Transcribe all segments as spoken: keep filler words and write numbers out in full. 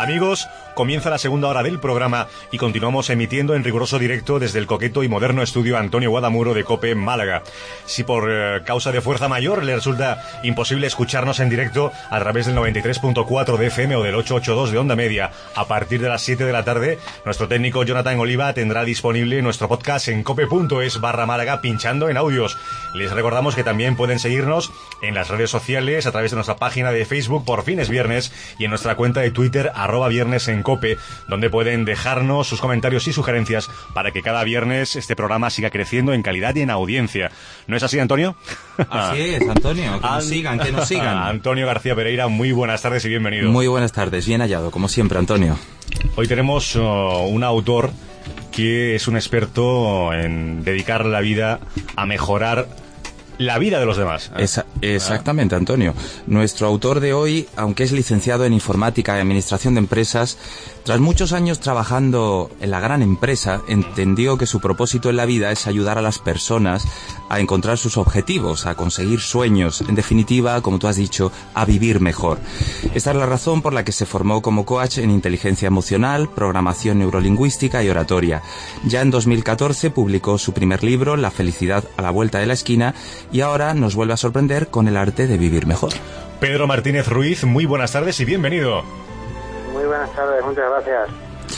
Amigos, comienza la segunda hora del programa y continuamos emitiendo en riguroso directo desde el coqueto y moderno estudio Antonio Guadamuro de COPE Málaga. Si por eh, causa de fuerza mayor le resulta imposible escucharnos en directo a través del noventa y tres punto cuatro de F M o del ochocientos ochenta y dos de onda media, a partir de las siete de la tarde, nuestro técnico Jonathan Oliva tendrá disponible nuestro podcast en cope.es barra Málaga pinchando en audios. Les recordamos que también pueden seguirnos en las redes sociales a través de nuestra página de Facebook Por Fin es Viernes y en nuestra cuenta de Twitter arroba Viernes en Cope, donde pueden dejarnos sus comentarios y sugerencias para que cada viernes este programa siga creciendo en calidad y en audiencia. ¿No es así, Antonio? Así es, Antonio. Que nos sigan, que nos sigan. Antonio García Pereira, muy buenas tardes y bienvenido. Muy buenas tardes, bien hallado, como siempre, Antonio. Hoy tenemos uh, un autor que es un experto en dedicar la vida a mejorar la vida de los demás. Esa, exactamente, Antonio. Nuestro autor de hoy, aunque es licenciado en Informática y Administración de Empresas, tras muchos años trabajando en la gran empresa, entendió que su propósito en la vida es ayudar a las personas a encontrar sus objetivos, a conseguir sueños, en definitiva, como tú has dicho, a vivir mejor. Esta es la razón por la que se formó como coach en inteligencia emocional, programación neurolingüística y oratoria. Ya en dos mil catorce publicó su primer libro, La felicidad a la vuelta de la esquina, y ahora nos vuelve a sorprender con el arte de vivir mejor. Pedro Martínez Ruiz, muy buenas tardes y bienvenido. Muy buenas tardes, muchas gracias.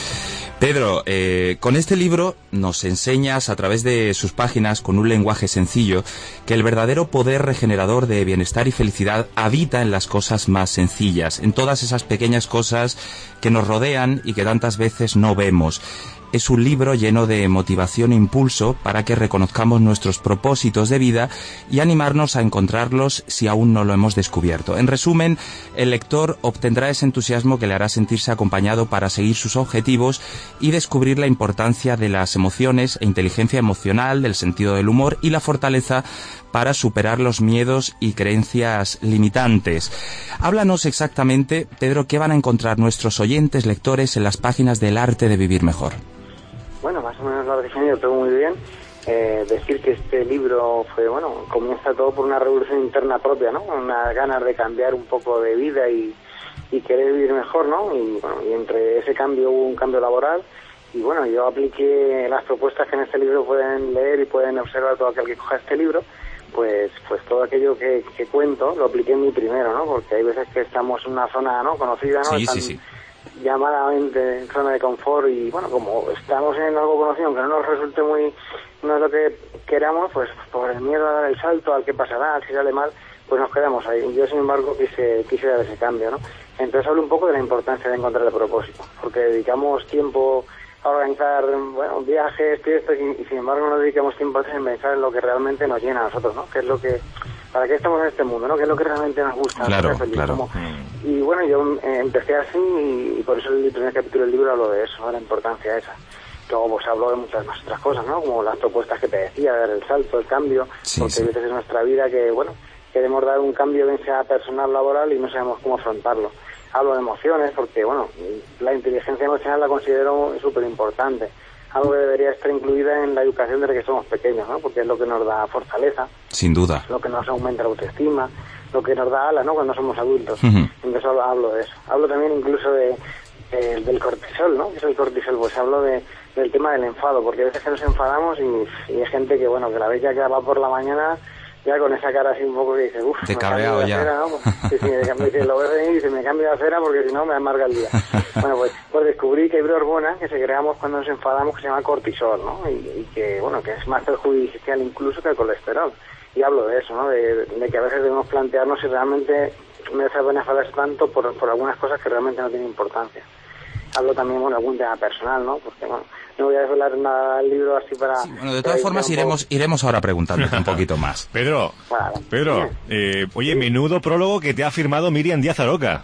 Pedro, eh, con este libro nos enseñas a través de sus páginas, con un lenguaje sencillo, que el verdadero poder regenerador de bienestar y felicidad habita en las cosas más sencillas, en todas esas pequeñas cosas que nos rodean y que tantas veces no vemos. Es un libro lleno de motivación e impulso para que reconozcamos nuestros propósitos de vida y animarnos a encontrarlos si aún no lo hemos descubierto. En resumen, el lector obtendrá ese entusiasmo que le hará sentirse acompañado para seguir sus objetivos y descubrir la importancia de las emociones e inteligencia emocional, del sentido del humor y la fortaleza para superar los miedos y creencias limitantes. Háblanos exactamente, Pedro, qué van a encontrar nuestros oyentes lectores en las páginas del arte de vivir mejor. Bueno, más o menos lo has definido todo muy bien. Eh, decir que este libro fue, bueno, comienza todo por una revolución interna propia, ¿no? Unas ganas de cambiar un poco de vida y, y querer vivir mejor, ¿no? Y, bueno, y entre ese cambio hubo un cambio laboral. Y bueno, yo apliqué las propuestas que en este libro pueden leer y pueden observar todo aquel que coja este libro. Pues pues todo aquello que, que cuento lo apliqué en mí primero, ¿no? Porque hay veces que estamos en una zona no conocida, ¿no? Sí, Están, sí, sí. llamadamente en zona de confort y bueno, como estamos en algo conocido aunque no nos resulte muy, no es lo que queramos, pues por el miedo a dar el salto al que pasará, si sale mal, pues nos quedamos ahí. Yo sin embargo quise, quise dar ese cambio, ¿no? Entonces hablo un poco de la importancia de encontrar el propósito, porque dedicamos tiempo a organizar, bueno, viajes, fiestas y, y sin embargo no dedicamos tiempo a pensar en lo que realmente nos llena a nosotros, ¿no? Que es lo que, para qué estamos en este mundo, ¿no? Que es lo que realmente nos gusta. Claro, feliz, claro. Como, y bueno, yo eh, empecé así y, y por eso el primer capítulo del libro hablo de eso, de la importancia esa. Luego pues hablo de muchas más otras cosas, ¿no? Como las propuestas que te decía, dar el salto, el cambio, sí, porque sí. hay veces en nuestra vida que, bueno, queremos dar un cambio bien sea personal, laboral y no sabemos cómo afrontarlo. Hablo de emociones porque, bueno, la inteligencia emocional la considero súper importante. Algo que debería estar incluida en la educación desde que somos pequeños, ¿no? Porque es lo que nos da fortaleza. Sin duda. Lo que nos aumenta la autoestima, lo que nos da alas, ¿no? Cuando somos adultos. Uh-huh. Entonces hablo, hablo de eso. Hablo también incluso de, de del cortisol, ¿no? ¿Qué es el cortisol? Pues hablo de del tema del enfado, porque a veces que nos enfadamos y, y hay gente que, bueno, que la vez ya que va por la mañana ya con esa cara así un poco que dice, uff, te cabreado ya. Acera, ¿no? Pues, sí, sí, me, dice, lo ves venir y dice, me cambio de acera porque si no me amarga el día. Bueno, pues, pues descubrí que hay una hormona que segregamos cuando nos enfadamos que se llama cortisol, ¿no? Y, y que, bueno, que es más perjudicial incluso que el colesterol. Y hablo de eso, ¿no? De, de que a veces debemos plantearnos si realmente merece la pena enfadarse tanto por, por algunas cosas que realmente no tienen importancia. Hablo también, bueno, algún tema personal, ¿no? Porque, bueno, no voy a desvelar nada del libro así para... Sí, bueno, de todas formas iremos iremos ahora preguntándote un poquito más. Pedro, bueno, Pedro, eh, oye, menudo prólogo que te ha firmado Miriam Díaz Aroca.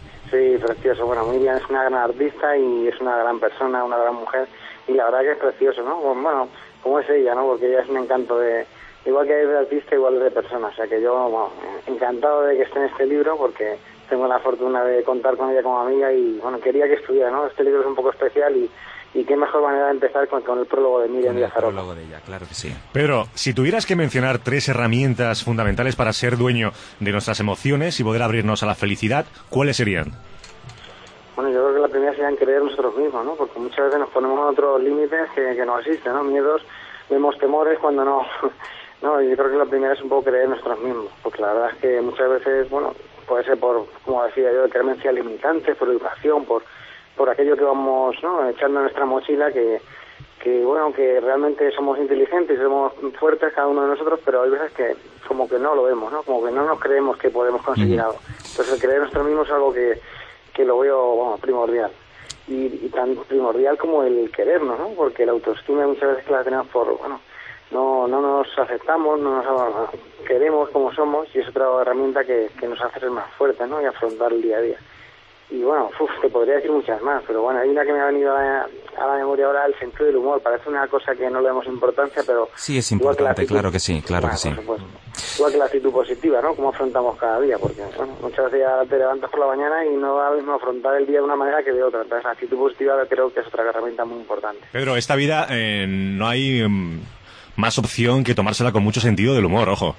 Sí, precioso. Bueno, Miriam es una gran artista y es una gran persona, una gran mujer. Y la verdad que es precioso, ¿no? Bueno, como es ella, ¿no? Porque ella es un encanto de... Igual que es de artista, igual es de persona. O sea que yo, bueno, encantado de que esté en este libro porque tengo la fortuna de contar con ella como amiga y, bueno, quería que estuviera, ¿no? Este libro es un poco especial y... Y qué mejor manera de empezar con, con el prólogo de Miriam Díaz Aroca. El prólogo de ella, claro que sí. Pedro, si tuvieras que mencionar tres herramientas fundamentales para ser dueño de nuestras emociones y poder abrirnos a la felicidad, ¿cuáles serían? Bueno, yo creo que la primera sería en creer nosotros mismos, ¿no? Porque muchas veces nos ponemos a otros límites que, que no existen, ¿no? Miedos, vemos temores cuando no... no, yo creo que la primera es un poco creer en nosotros mismos, porque la verdad es que muchas veces, bueno, puede ser por, como decía yo, de creencias limitantes, por educación, por por aquello que vamos, ¿no?, echando en nuestra mochila, que, que bueno, que realmente somos inteligentes y somos fuertes cada uno de nosotros, pero hay veces que como que no lo vemos, ¿no? Como que no nos creemos que podemos conseguir algo. Entonces el creer en nosotros mismos es algo que, que lo veo, bueno, primordial. Y, y tan primordial como el querernos, ¿no? Porque la autoestima muchas veces que la tenemos por, bueno, no no nos aceptamos, no nos queremos como somos, y es otra herramienta que, que nos hace ser más fuertes, ¿no? Y afrontar el día a día. Y bueno, uf, te podría decir muchas más, pero bueno, hay una que me ha venido a la, a la memoria ahora, el sentido del humor. Parece una cosa que no le damos importancia, pero... Sí, es importante, que claro que sí, claro bueno, que sí. Por supuesto. Igual que la actitud positiva, ¿no? Cómo afrontamos cada día, porque bueno, muchas veces ya te levantas por la mañana y no va a mismo afrontar el día de una manera que de otra. Entonces la actitud positiva creo que es otra herramienta muy importante. Pedro, esta vida eh, no hay um, más opción que tomársela con mucho sentido del humor, ojo.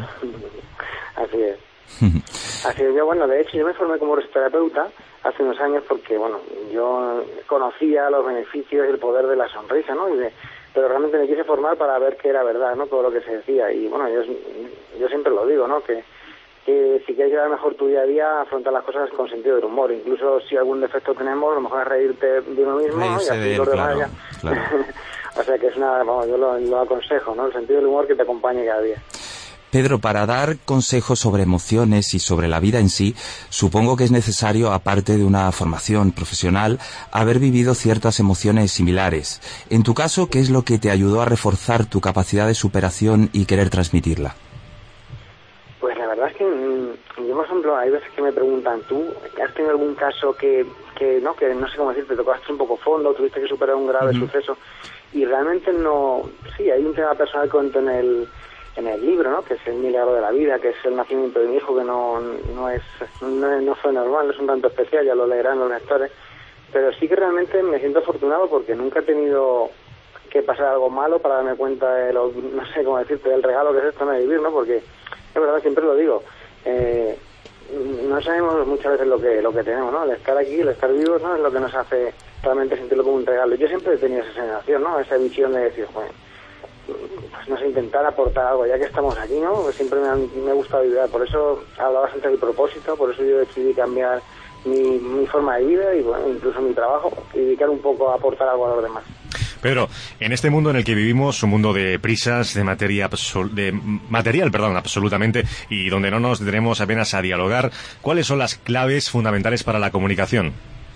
Así es. Así es, yo bueno, de hecho yo me formé como terapeuta hace unos años porque, bueno, yo conocía los beneficios y el poder de la sonrisa, ¿no? Y de, pero realmente me quise formar para ver que era verdad, ¿no? Todo lo que se decía. Y bueno, yo, yo siempre lo digo, ¿no? Que, que si quieres llevar mejor tu día a día, afrontar las cosas con sentido del humor. Incluso si algún defecto tenemos, lo mejor es reírte de uno mismo, ¿no? Y así de él, los demás claro, ya. claro. O sea que es una, vamos, yo lo, lo aconsejo, ¿no? El sentido del humor que te acompañe cada día. Pedro, para dar consejos sobre emociones y sobre la vida en sí, supongo que es necesario, aparte de una formación profesional, haber vivido ciertas emociones similares. En tu caso, ¿qué es lo que te ayudó a reforzar tu capacidad de superación y querer transmitirla? Pues la verdad es que yo, por ejemplo, hay veces que me preguntan, ¿tú has tenido algún caso que, que no, que no sé cómo decirte, tocaste un poco fondo, tuviste que superar un grave uh-huh. suceso? Y realmente no, sí, hay un tema personal que cuento en el... en el libro, ¿no? Que es el milagro de la vida, que es el nacimiento de mi hijo, que no no es no, no fue normal, no es un tanto especial, ya lo leerán los lectores, pero sí que realmente me siento afortunado porque nunca he tenido que pasar algo malo para darme cuenta de lo, no sé cómo decirte, del regalo que es esto de vivir, ¿no? Porque es verdad, siempre lo digo, eh, no sabemos muchas veces lo que lo que tenemos, ¿no? El estar aquí, el estar vivos, ¿no? Es lo que nos hace realmente sentirlo como un regalo. Yo siempre he tenido esa sensación, ¿no? Esa visión de decir, joder, pues no sé, intentar aportar algo, ya que estamos aquí, ¿no? Pues siempre me, han, me gusta vivir, por eso hablabas antes del propósito, por eso yo decidí cambiar mi, mi forma de vida y bueno, incluso mi trabajo, y dedicar un poco a aportar algo a los demás. Pedro, en este mundo en el que vivimos, un mundo de prisas, de materia absol- de material, perdón, absolutamente, y donde no nos detenemos apenas a dialogar, ¿cuáles son las claves fundamentales para la comunicación?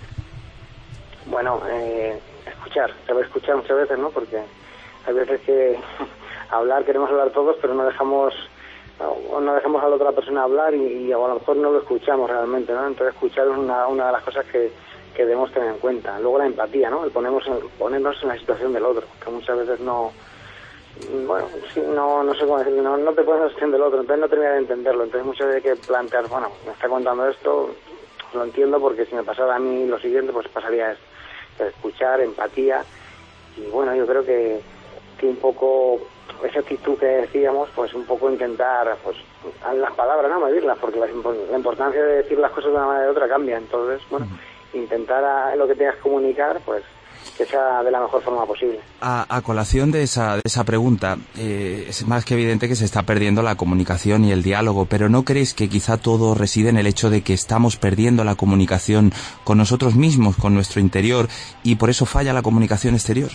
Bueno, eh, escuchar, saber escuchar muchas veces, ¿no? Porque hay veces que hablar, queremos hablar todos, pero no dejamos no, no dejamos a la otra persona hablar y, y a lo mejor no lo escuchamos realmente, ¿no? Entonces escuchar es una, una de las cosas que, que debemos tener en cuenta. Luego la empatía, ¿no? El ponemos en, ponernos en la situación del otro, que muchas veces no... Bueno, sí, no, no sé cómo decirlo, no, no te pones en la situación del otro, entonces no terminas de entenderlo. Entonces muchas veces hay que plantear, bueno, me está contando esto, lo entiendo porque si me pasara a mí lo siguiente, pues pasaría esto. Entonces, escuchar, empatía, y bueno, yo creo que que un poco esa actitud que decíamos, pues un poco intentar, pues las palabras, no medirlas, porque la, la importancia de decir las cosas de una manera u otra cambia. Entonces, bueno, uh-huh. intentar a, lo que tengas que comunicar, pues que sea de la mejor forma posible. A, a colación de esa, de esa pregunta, eh, es más que evidente que se está perdiendo la comunicación y el diálogo, pero ¿no crees que quizá todo reside en el hecho de que estamos perdiendo la comunicación con nosotros mismos, con nuestro interior, y por eso falla la comunicación exterior?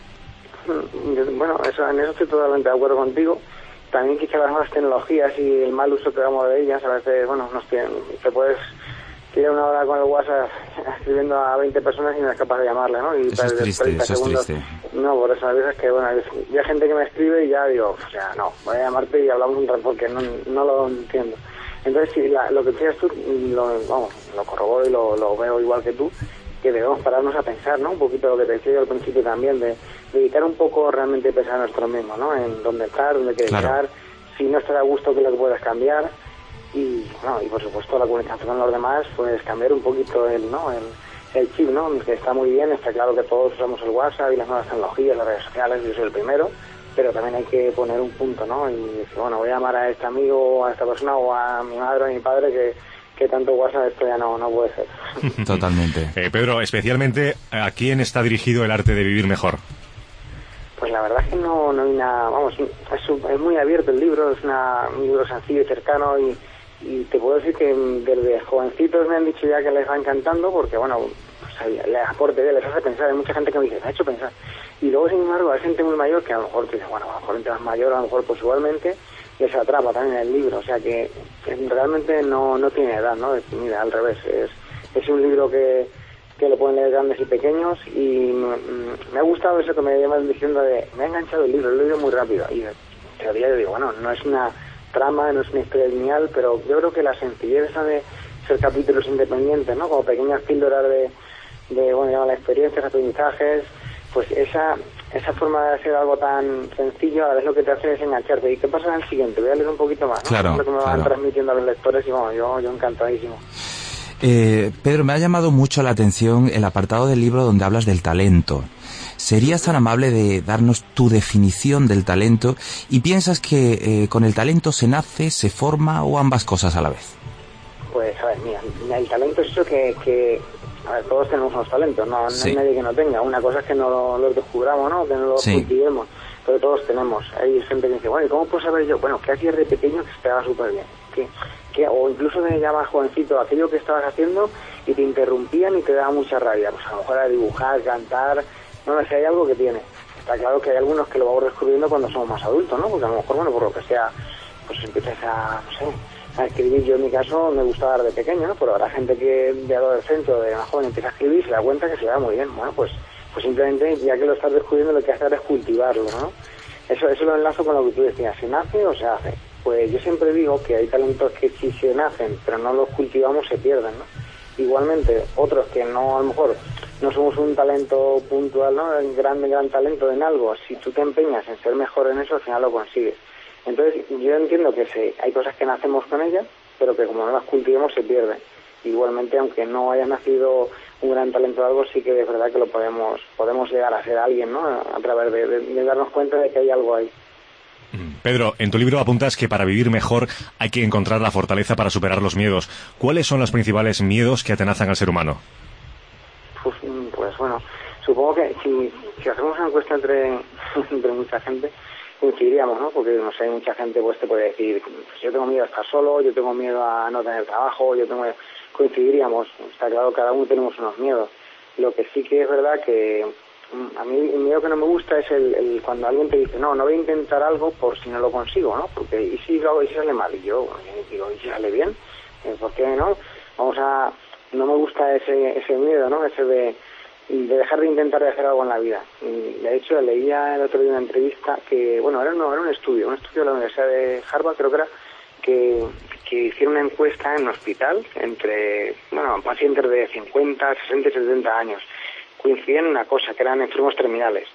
Bueno, eso, en eso estoy totalmente de acuerdo contigo. También quizá las nuevas tecnologías y el mal uso que damos de ellas, a veces, bueno, nos tienen, te puedes tirar una hora con el WhatsApp escribiendo a veinte personas y no eres capaz de llamarle, ¿no? Y eso es triste, eso segundos, es triste. No, por eso a veces que, bueno, hay gente que me escribe y ya digo, o sea, no, voy a llamarte y hablamos un rato porque no, no lo entiendo. Entonces, sí, la, lo que decías tú, lo, vamos, lo corroboro y lo, lo veo igual que tú, que debemos pararnos a pensar, ¿no? Un poquito lo que te decía yo al principio también, de dedicar un poco realmente a pensar en nosotros mismos, ¿no? En dónde estar, dónde quieres claro. estar, si no estás a gusto, qué es lo que puedes cambiar, y, bueno, y por supuesto la comunicación con los demás, pues cambiar un poquito el, ¿no? El, el chip, ¿no? Que está muy bien, está claro que todos usamos el WhatsApp y las nuevas tecnologías, las redes sociales, yo soy el primero, pero también hay que poner un punto, ¿no? Y decir, bueno, voy a llamar a este amigo, a esta persona, o a mi madre o a mi padre que que tanto WhatsApp esto ya no, no puede ser. Totalmente. Eh, Pedro, especialmente, ¿a quién está dirigido el arte de vivir mejor? Pues la verdad es que no, no hay nada, vamos, es, un, es muy abierto el libro, es una, un libro sencillo y cercano y, y te puedo decir que desde jovencitos me han dicho ya que les va encantando porque, bueno, pues, les aporte, les hace pensar, hay mucha gente que me dice, me ha hecho pensar. Y luego, sin embargo, hay gente muy mayor que a lo mejor dice, bueno, a lo mejor gente más mayor, a lo mejor pues igualmente les atrapa también el libro, o sea que, que realmente no, no tiene edad, ¿no? Definida, al revés, es, es un libro que que lo pueden leer grandes y pequeños y me, me ha gustado eso que me llaman diciendo de me ha enganchado el libro, lo he leído muy rápido y todavía yo digo, bueno, no es una trama, no es una historia lineal, pero yo creo que la sencillez esa de ser capítulos independientes, ¿no? Como pequeñas píldoras de, de bueno, llaman las experiencias, aprendizajes, pues esa esa forma de hacer algo tan sencillo a la vez lo que te hace es engancharte. ¿Y qué pasa en el siguiente? Voy a leer un poquito más, ¿no? Claro, es lo que me claro. van transmitiendo a los lectores y bueno, yo, yo encantadísimo. Eh, Pedro, me ha llamado mucho la atención el apartado del libro donde hablas del talento. ¿Serías tan amable de darnos tu definición del talento? ¿Y piensas que eh, con el talento se nace, se forma o ambas cosas a la vez? Pues, a ver, mira, el talento es eso que... que a ver, todos tenemos unos talentos, no, Sí. no hay nadie que no tenga. Una cosa es que no lo- los descubramos, ¿no? Que no los Sí. cultivemos, pero todos tenemos. Hay gente que dice, bueno, ¿y cómo puedo saber yo? Bueno, ¿qué hacías de pequeño que se te daba súper bien? ¿Qué, qué, o incluso de ya más jovencito, aquello que estabas haciendo y te interrumpían y te daba mucha rabia. Pues a lo mejor a dibujar, cantar, no sé, hay algo que tiene. Está claro que hay algunos que lo vamos descubriendo cuando somos más adultos, ¿no? Porque a lo mejor, bueno, por lo que sea, pues empiezas a, no sé, a escribir. Yo en mi caso me gustaba de pequeño, ¿no? Pero habrá gente que de adolescente o de más joven empieza a escribir y se da cuenta que se le da muy bien. Bueno, pues pues simplemente ya que lo estás descubriendo lo que hay que hacer es cultivarlo, ¿no? Eso, eso lo enlazo con lo que tú decías, ¿se nace o se hace? Pues yo siempre digo que hay talentos que si se nacen pero no los cultivamos se pierden, ¿no? Igualmente, otros que no, a lo mejor no somos un talento puntual, ¿no? Un gran, gran talento en algo, si tú te empeñas en ser mejor en eso, al final lo consigues. Entonces, yo entiendo que se, hay cosas que nacemos con ellas, pero que como no las cultivamos se pierden. Igualmente, aunque no hayas nacido un gran talento de algo, sí que es verdad que lo podemos podemos llegar a ser alguien, ¿no? A través de, de, de darnos cuenta de que hay algo ahí. Pedro, en tu libro apuntas que para vivir mejor hay que encontrar la fortaleza para superar los miedos. ¿Cuáles son los principales miedos que atenazan al ser humano? Pues, pues bueno, supongo que si, si hacemos una encuesta entre, entre mucha gente, coincidiríamos, ¿no? Porque, no sé, mucha gente pues te puede decir, pues yo tengo miedo a estar solo, yo tengo miedo a no tener trabajo, yo tengo... Coincidiríamos, está claro, cada uno tenemos unos miedos. Lo que sí que es verdad que a mí el miedo que no me gusta es el, el cuando alguien te dice, no, no voy a intentar algo por si no lo consigo, ¿no? Porque, ¿y si lo hago y si sale mal? Y yo digo, ¿y si sale bien? ¿Por qué no? Vamos a... No me gusta ese ese miedo, ¿no? Ese de... de dejar de intentar de hacer algo en la vida. Y de hecho leía el otro día una entrevista que, bueno, era, no, era un estudio, un estudio de la Universidad de Harvard, creo que era, que, que hicieron una encuesta en un hospital entre, bueno, pacientes de cincuenta, sesenta y setenta años. Coincidían en una cosa, que eran enfermos terminales.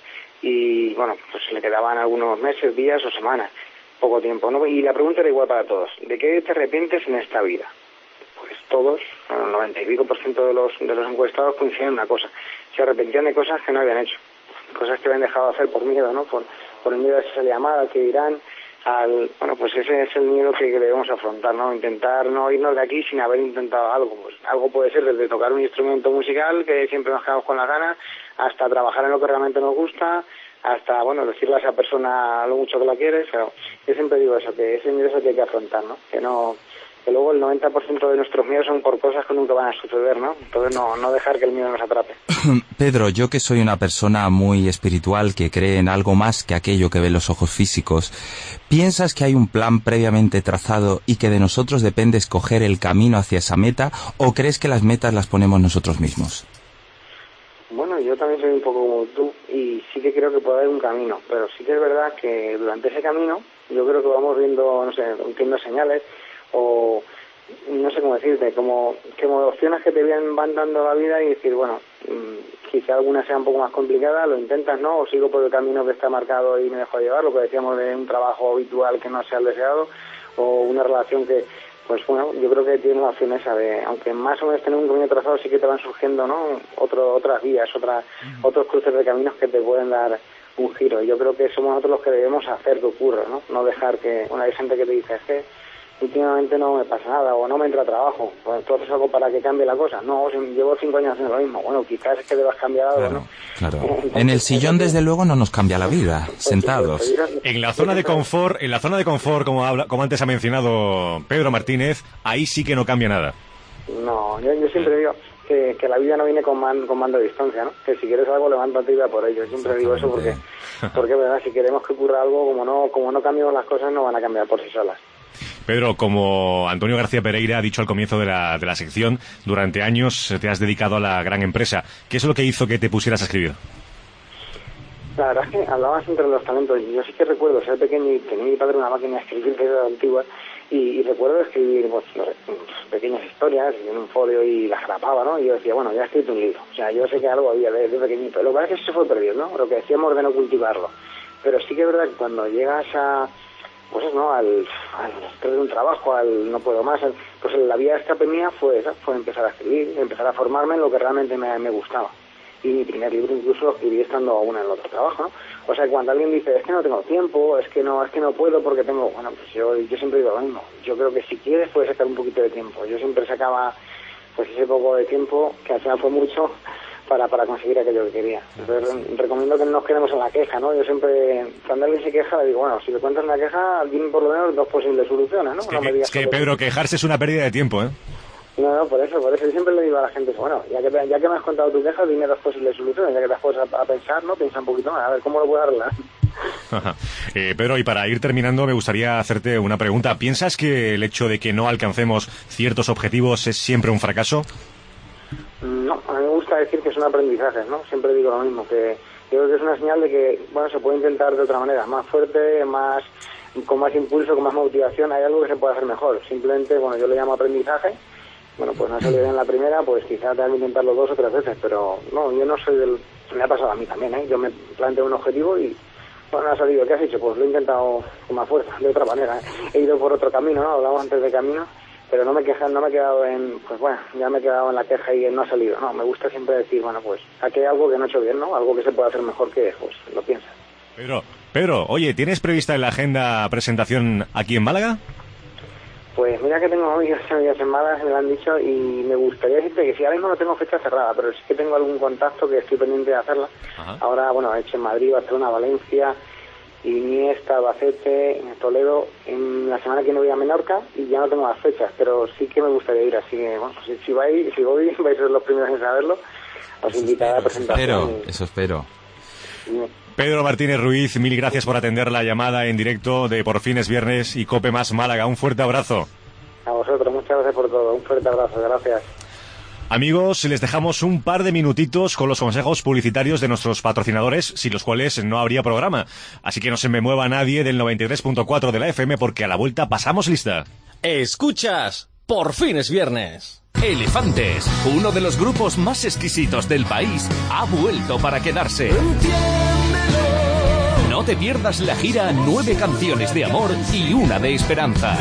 Y, bueno, pues le quedaban algunos meses, días o semanas, poco tiempo, ¿no? Y la pregunta era igual para todos. ¿De qué te arrepientes en esta vida? Pues todos, bueno, el noventa y pico por ciento de los, de los encuestados coincidían en una cosa. Se arrepentían de cosas que no habían hecho. Cosas que habían dejado de hacer por miedo, ¿no? Por, por el miedo a esa llamada que dirán, al, bueno, pues ese es el miedo que debemos afrontar, ¿no? Intentar no irnos de aquí sin haber intentado algo. Pues algo puede ser desde tocar un instrumento musical, que siempre nos quedamos con las ganas, hasta trabajar en lo que realmente nos gusta, hasta, bueno, decirle a esa persona lo mucho que la quieres, pero yo siempre digo eso, que ese miedo es el que hay que afrontar, ¿no? Que no... que luego el noventa por ciento de nuestros miedos son por cosas que nunca van a suceder, ¿no? Entonces no, no dejar que el miedo nos atrape. Pedro, yo que soy una persona muy espiritual que cree en algo más que aquello que ven los ojos físicos, ¿piensas que hay un plan previamente trazado y que de nosotros depende escoger el camino hacia esa meta, o crees que las metas las ponemos nosotros mismos? Bueno, yo también soy un poco como tú y sí que creo que puede haber un camino, pero sí que es verdad que durante ese camino yo creo que vamos viendo, no sé, viendo señales o no sé cómo decirte, como que opciones que te vienen, van dando la vida y decir, bueno, mmm, quizá alguna sea un poco más complicada, lo intentas, ¿no? O sigo por el camino que está marcado y me dejo llevar, lo que decíamos de un trabajo habitual que no sea el deseado, o una relación que, pues bueno, yo creo que tiene la opción esa de, aunque más o menos tener un camino trazado, sí que te van surgiendo, ¿no? Otro, otras vías, otras, uh-huh. otros cruces de caminos que te pueden dar un giro. Yo creo que somos nosotros los que debemos hacer que ocurra, ¿no? No dejar que, una hay gente que te dice, es que últimamente no me pasa nada, o no me entra trabajo, pues tú haces algo para que cambie la cosa. No, llevo cinco años haciendo lo mismo. Bueno, quizás es que debas cambiar algo, claro, ¿no? Claro. Entonces, en el sillón, desde luego, no nos cambia la vida, pues sentados. Sí, pues, en la zona de confort, en la zona de confort, como habla, como antes ha mencionado Pedro Martínez, ahí sí que no cambia nada. No, yo, yo siempre digo que, que la vida no viene con, man, con mando de distancia, ¿no? Que si quieres algo, levántate y va por ello. Siempre digo eso porque, porque verdad, si queremos que ocurra algo, como no, como no cambiamos las cosas, no van a cambiar por sí solas. Pedro, como Antonio García Pereira ha dicho al comienzo de la, de la sección, durante años te has dedicado a la gran empresa. ¿Qué es lo que hizo que te pusieras a escribir? La verdad es que hablabas entre los talentos. Yo sí que recuerdo ser pequeño y tenía mi padre una máquina de escribir que era antigua y, y recuerdo escribir pues, no sé, pequeñas historias en un folio y las grapaba, ¿no? Y yo decía, bueno, ya he escrito un libro. O sea, yo sé que algo había de, de pequeñito. Lo que pasa es que eso se fue perdiendo, ¿no? Lo que decíamos de no cultivarlo. Pero sí que es verdad que cuando llegas a... pues eso, ¿no? Al, al estrés de un trabajo, al no puedo más, al, pues la vía de escape mía fue esa, fue empezar a escribir, empezar a formarme en lo que realmente me, me gustaba. Y mi primer libro incluso lo escribí estando aún en el otro trabajo, ¿no? O sea, cuando alguien dice, es que no tengo tiempo, es que no es que no puedo porque tengo... Bueno, pues yo, yo siempre digo lo mismo. Yo creo que si quieres puedes sacar un poquito de tiempo. Yo siempre sacaba pues ese poco de tiempo, que al final fue mucho, para, para conseguir aquello que quería. Entonces, recomiendo que no nos quedemos en la queja, ¿no? Yo siempre, cuando alguien se queja, le digo, bueno, si le cuentas una queja, dime por lo menos dos posibles soluciones, ¿no? Es que, no me digas es que Pedro, quejarse es una pérdida de tiempo, ¿eh? No, no, por eso, por eso yo siempre le digo a la gente, bueno, ya que, ya que me has contado tu queja, dime dos posibles soluciones, ya que te has puesto a, a pensar, ¿no? Piensa un poquito más, a ver cómo lo puedo arreglar. eh, Pedro, y para ir terminando, me gustaría hacerte una pregunta. ¿Piensas que el hecho de que no alcancemos ciertos objetivos es siempre un fracaso? No, a mí me gusta decir que son aprendizajes, ¿no? Siempre digo lo mismo, que yo creo que es una señal de que, bueno, se puede intentar de otra manera, más fuerte, más con más impulso, con más motivación, hay algo que se puede hacer mejor. Simplemente, bueno, yo le llamo aprendizaje. Bueno, pues no salió bien la primera, pues quizás tenga que intentarlo dos o tres veces, pero no, yo no soy del... Me ha pasado a mí también, ¿eh? Yo me planteo un objetivo y, bueno, no ha salido. ¿Qué has hecho? Pues lo he intentado con más fuerza, de otra manera, ¿eh? He ido por otro camino, ¿no? Hablamos antes de camino, pero no me queja, no me he quedado en... Pues bueno, ya me he quedado en la queja y no ha salido, ¿no? Me gusta siempre decir, bueno, pues aquí hay algo que no he hecho bien, ¿no? Algo que se puede hacer mejor que, pues, lo piensas. Pedro, Pedro, oye, ¿tienes prevista en la agenda presentación aquí en Málaga? Pues mira que tengo amigas, amigas en Málaga, me lo han dicho, y me gustaría decirte que sí, ahora mismo no tengo fecha cerrada, pero sí que tengo algún contacto que estoy pendiente de hacerla. Ajá. Ahora, bueno, he hecho en Madrid, Barcelona, Valencia, Iniesta, Albacete, Toledo. En la semana que viene voy a Menorca y ya no tengo las fechas, pero sí que me gustaría ir, así que, bueno, si, si, vais, si voy, vais a ser los primeros en saberlo, os invitaré a la presentación. Espero, y... eso espero. Sí. Pedro Martínez Ruiz, mil gracias por atender la llamada en directo de Por Fin es Viernes y Cope Más Málaga. Un fuerte abrazo. A vosotros, muchas gracias por todo. Un fuerte abrazo, gracias. Amigos, les dejamos un par de minutitos con los consejos publicitarios de nuestros patrocinadores, sin los cuales no habría programa. Así que no se me mueva nadie del noventa y tres punto cuatro de la F M porque a la vuelta pasamos lista. Escuchas, Por Fin es Viernes. Elefantes, uno de los grupos más exquisitos del país, ha vuelto para quedarse. No te pierdas la gira Nueve canciones de amor y una de esperanza.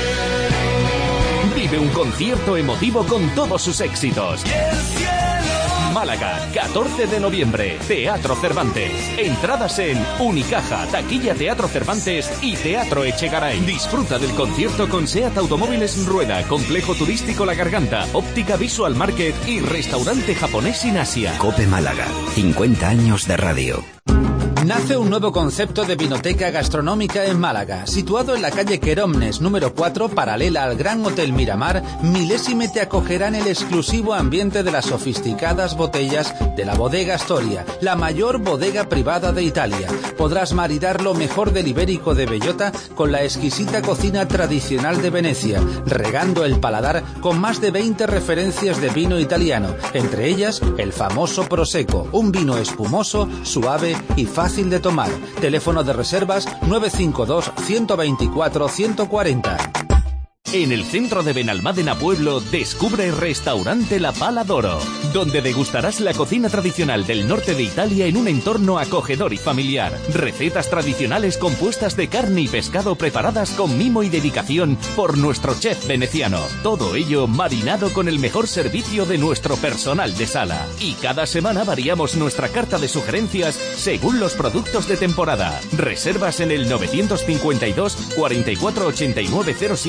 Vive un concierto emotivo con todos sus éxitos. Málaga, catorce de noviembre, Teatro Cervantes. Entradas en Unicaja, Taquilla Teatro Cervantes y Teatro Echegaray. Disfruta del concierto con SEAT Automóviles Rueda, Complejo Turístico La Garganta, Óptica Visual Market y Restaurante Japonés in Asia. Cope Málaga, cincuenta años de radio. Nace un nuevo concepto de vinoteca gastronómica en Málaga. Situado en la calle Queromnes, número cuatro, paralela al Gran Hotel Miramar, Milésime te acogerá en el exclusivo ambiente de las sofisticadas botellas de la Bodega Astoria, la mayor bodega privada de Italia. Podrás maridar lo mejor del ibérico de bellota con la exquisita cocina tradicional de Venecia, regando el paladar con más de veinte referencias de vino italiano, entre ellas el famoso Prosecco, un vino espumoso, suave y fácil de tomar. Teléfono de reservas nueve cinco dos, uno dos cuatro, uno cuatro cero. En el centro de Benalmádena Pueblo, descubre el restaurante La Pala d'Oro, donde degustarás la cocina tradicional del norte de Italia en un entorno acogedor y familiar. Recetas tradicionales compuestas de carne y pescado preparadas con mimo y dedicación por nuestro chef veneciano. Todo ello marinado con el mejor servicio de nuestro personal de sala. Y cada semana variamos nuestra carta de sugerencias según los productos de temporada. Reservas en el novecientos cincuenta y dos, cuarenta y cuatro, ochenta y nueve cero siete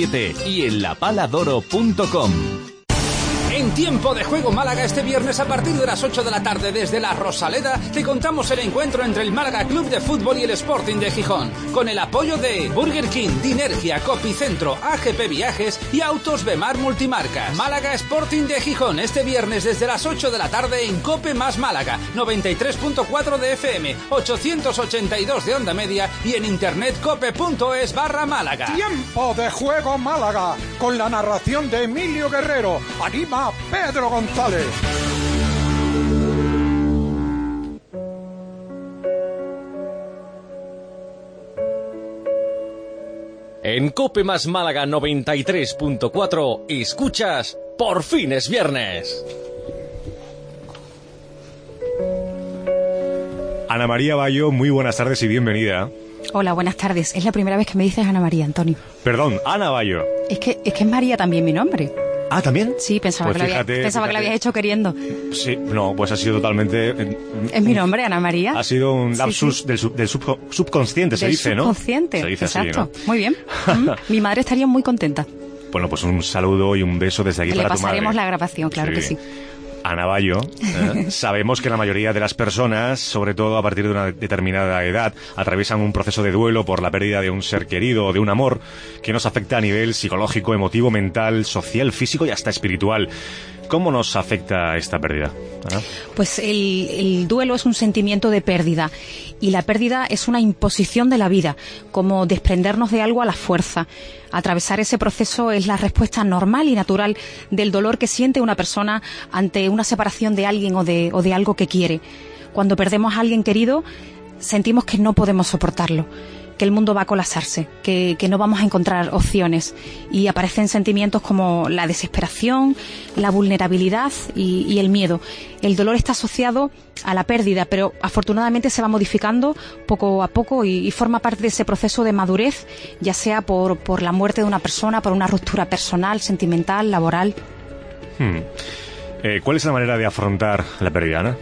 y en la pala doro punto com. En Tiempo de Juego Málaga, este viernes a partir de las ocho de la tarde desde La Rosaleda, te contamos el encuentro entre el Málaga Club de Fútbol y el Sporting de Gijón, con el apoyo de Burger King, Dinergia, Copicentro, A G P Viajes y Autos Bemar Multimarcas. Málaga Sporting de Gijón, este viernes desde las ocho de la tarde en Cope más Málaga, noventa y tres punto cuatro de F M, ochocientos ochenta y dos de onda media y en internet cope.es barra Málaga. Tiempo de Juego Málaga, con la narración de Emilio Guerrero. Anima Pedro González. En Cope más Málaga noventa y tres punto cuatro escuchas Por fin es viernes. Ana María Bayo, muy buenas tardes y bienvenida. Hola, buenas tardes. Es la primera vez que me dices Ana María, Antonio. Perdón, Ana Bayo. Es que es que es María también mi nombre. Ah, ¿también? Sí, pensaba, pues que, fíjate, lo había, pensaba que lo habías hecho queriendo. Sí, no, pues ha sido totalmente... Es mi nombre, Ana María. Ha sido un lapsus sí, sí. del, sub, del sub, subconsciente, se del dice, ¿no? Subconsciente, se dice exacto. Así, ¿no? Muy bien. Mm, mi madre estaría muy contenta. Bueno, pues un saludo y un beso desde aquí Le para tu madre. Le pasaremos la grabación, claro sí. que sí. Ana Bayo, ¿eh? Sabemos que la mayoría de las personas, sobre todo a partir de una determinada edad, atraviesan un proceso de duelo por la pérdida de un ser querido o de un amor que nos afecta a nivel psicológico, emotivo, mental, social, físico y hasta espiritual. ¿Cómo nos afecta esta pérdida, Ana? Pues el, el duelo es un sentimiento de pérdida y la pérdida es una imposición de la vida, como desprendernos de algo a la fuerza. Atravesar ese proceso es la respuesta normal y natural del dolor que siente una persona ante una separación de alguien o de, o de algo que quiere. Cuando perdemos a alguien querido, sentimos que no podemos soportarlo, que el mundo va a colapsarse, que, que no vamos a encontrar opciones y aparecen sentimientos como la desesperación, la vulnerabilidad y, y el miedo. El dolor está asociado a la pérdida, pero afortunadamente se va modificando poco a poco y, y forma parte de ese proceso de madurez, ya sea por, por la muerte de una persona, por una ruptura personal, sentimental, laboral. Hmm. Eh, ¿Cuál es la manera de afrontar la pérdida, Ana?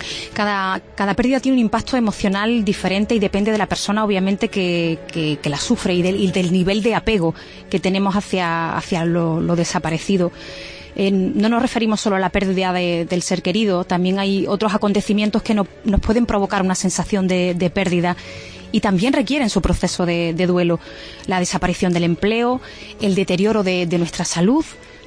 Cada, cada pérdida tiene un impacto emocional diferente y depende de la persona, obviamente, que, que, que la sufre y del, y del nivel de apego que tenemos hacia, hacia lo, lo desaparecido. Eh, no nos referimos solo a la pérdida de, del ser querido, también hay otros acontecimientos que no, nos pueden provocar una sensación de, de pérdida y también requieren su proceso de, de duelo. La desaparición del empleo, el deterioro de, de nuestra salud,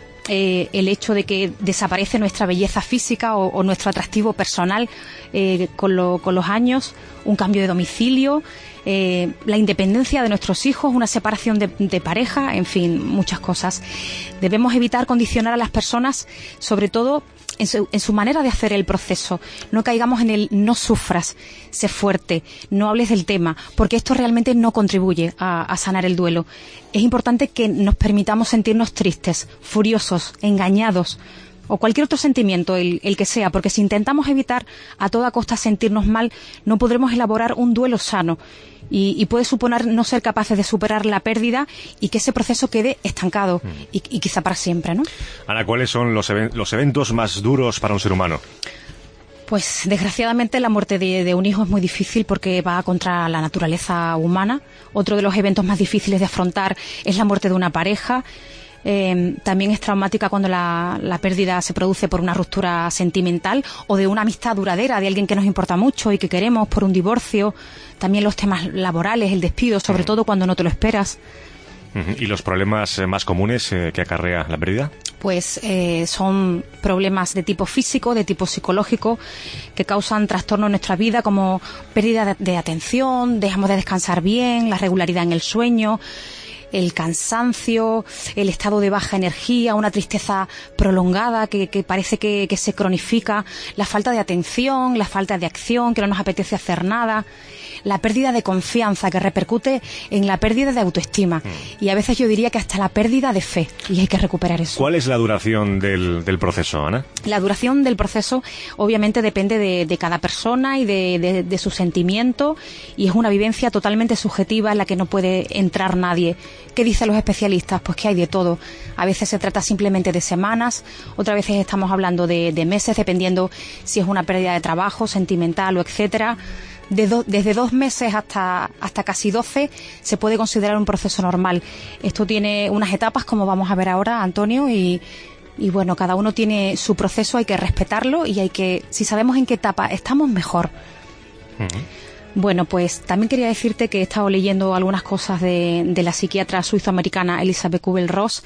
Eh, el hecho de que desaparece nuestra belleza física o, o nuestro atractivo personal eh, con, lo, con los años, un cambio de domicilio, eh, la independencia de nuestros hijos, una separación de, de pareja, en fin, muchas cosas. Debemos evitar condicionar a las personas, sobre todo en su, en su manera de hacer el proceso. No caigamos en el no sufras, sé fuerte, no hables del tema, porque esto realmente no contribuye a, a sanar el duelo. Es importante que nos permitamos sentirnos tristes, furiosos, engañados o cualquier otro sentimiento, el, el que sea, porque si intentamos evitar a toda costa sentirnos mal, no podremos elaborar un duelo sano. Y, y puede suponer no ser capaces de superar la pérdida y que ese proceso quede estancado mm. y, y quizá para siempre, ¿no? Ana, ¿cuáles son los, even- los eventos más duros para un ser humano? Pues desgraciadamente la muerte de, de un hijo es muy difícil porque va contra la naturaleza humana. Otro de los eventos más difíciles de afrontar es la muerte de una pareja. Eh, también es traumática cuando la, la pérdida se produce por una ruptura sentimental o de una amistad duradera de alguien que nos importa mucho y que queremos, por un divorcio. También los temas laborales, el despido, sobre todo cuando no te lo esperas. ¿Y los problemas más comunes eh, que acarrea la pérdida? Pues eh, son problemas de tipo físico, de tipo psicológico, que causan trastornos en nuestra vida, como pérdida de, de atención, dejamos de descansar bien, la regularidad en el sueño, el cansancio, el estado de baja energía, una tristeza prolongada que, que parece que, que se cronifica, la falta de atención, la falta de acción, que no nos apetece hacer nada, la pérdida de confianza que repercute en la pérdida de autoestima mm. y a veces yo diría que hasta la pérdida de fe, y hay que recuperar eso. ¿Cuál es la duración del, del proceso, Ana? La duración del proceso obviamente depende de, de cada persona y de, de, de su sentimiento, y es una vivencia totalmente subjetiva en la que no puede entrar nadie. ¿Qué dicen los especialistas? Pues que hay de todo. A veces se trata simplemente de semanas, otras veces estamos hablando de, de meses, dependiendo si es una pérdida de trabajo, sentimental o etcétera. de do, desde dos meses hasta, hasta casi doce se puede considerar un proceso normal. Esto tiene unas etapas, como vamos a ver ahora, Antonio, y, y bueno, cada uno tiene su proceso, hay que respetarlo y hay que, si sabemos en qué etapa estamos, mejor. Uh-huh. Bueno, pues también quería decirte que he estado leyendo algunas cosas de, de la psiquiatra suizoamericana Elizabeth Kubler-Ross,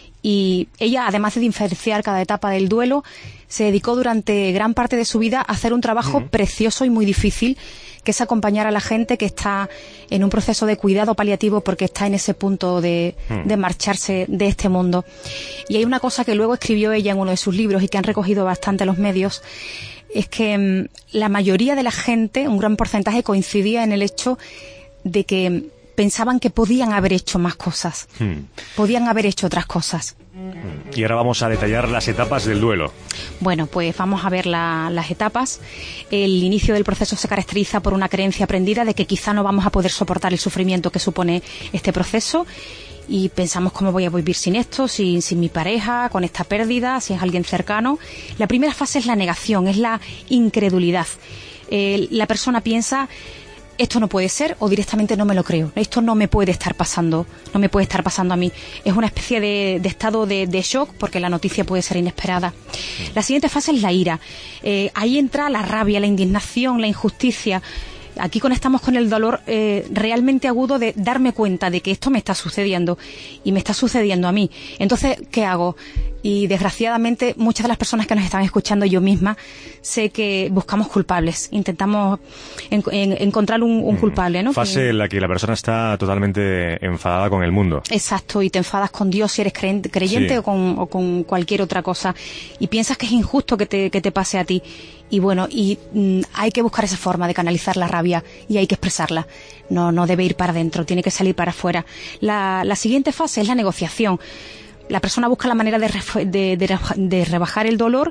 y ella, además de diferenciar cada etapa del duelo, se dedicó durante gran parte de su vida a hacer un trabajo uh-huh. precioso y muy difícil, que es acompañar a la gente que está en un proceso de cuidado paliativo porque está en ese punto de, uh-huh. de marcharse de este mundo. Y hay una cosa que luego escribió ella en uno de sus libros y que han recogido bastante los medios, es que mmm, la mayoría de la gente, un gran porcentaje, coincidía en el hecho de que pensaban que podían haber hecho más cosas, hmm. podían haber hecho otras cosas. Y ahora vamos a detallar las etapas del duelo. Bueno, pues vamos a ver la, las etapas. El inicio del proceso se caracteriza por una creencia aprendida de que quizá no vamos a poder soportar el sufrimiento que supone este proceso, y pensamos cómo voy a vivir sin esto, sin, sin mi pareja, con esta pérdida, si es alguien cercano. La primera fase es la negación, es la incredulidad. Eh, la persona piensa: esto no puede ser, o directamente no me lo creo, esto no me puede estar pasando, no me puede estar pasando a mí. Es una especie de, de estado de, de shock porque la noticia puede ser inesperada. La siguiente fase es la ira. Eh, ahí entra la rabia, la indignación, la injusticia. Aquí conectamos con el dolor eh, realmente agudo de darme cuenta de que esto me está sucediendo y me está sucediendo a mí. Entonces, ¿qué hago? Y desgraciadamente muchas de las personas que nos están escuchando, yo misma, sé que buscamos culpables, intentamos en, en, encontrar un, un culpable, ¿no? Fase que, en la que la persona está totalmente enfadada con el mundo. Exacto, y te enfadas con Dios si eres creyente, creyente sí. o, con, o con cualquier otra cosa, y piensas que es injusto que te, que te pase a ti. Y bueno, y mm, hay que buscar esa forma de canalizar la rabia y hay que expresarla. No, no debe ir para adentro, tiene que salir para afuera. La, la siguiente fase es la negociación. La persona busca la manera de, de, de, de rebajar el dolor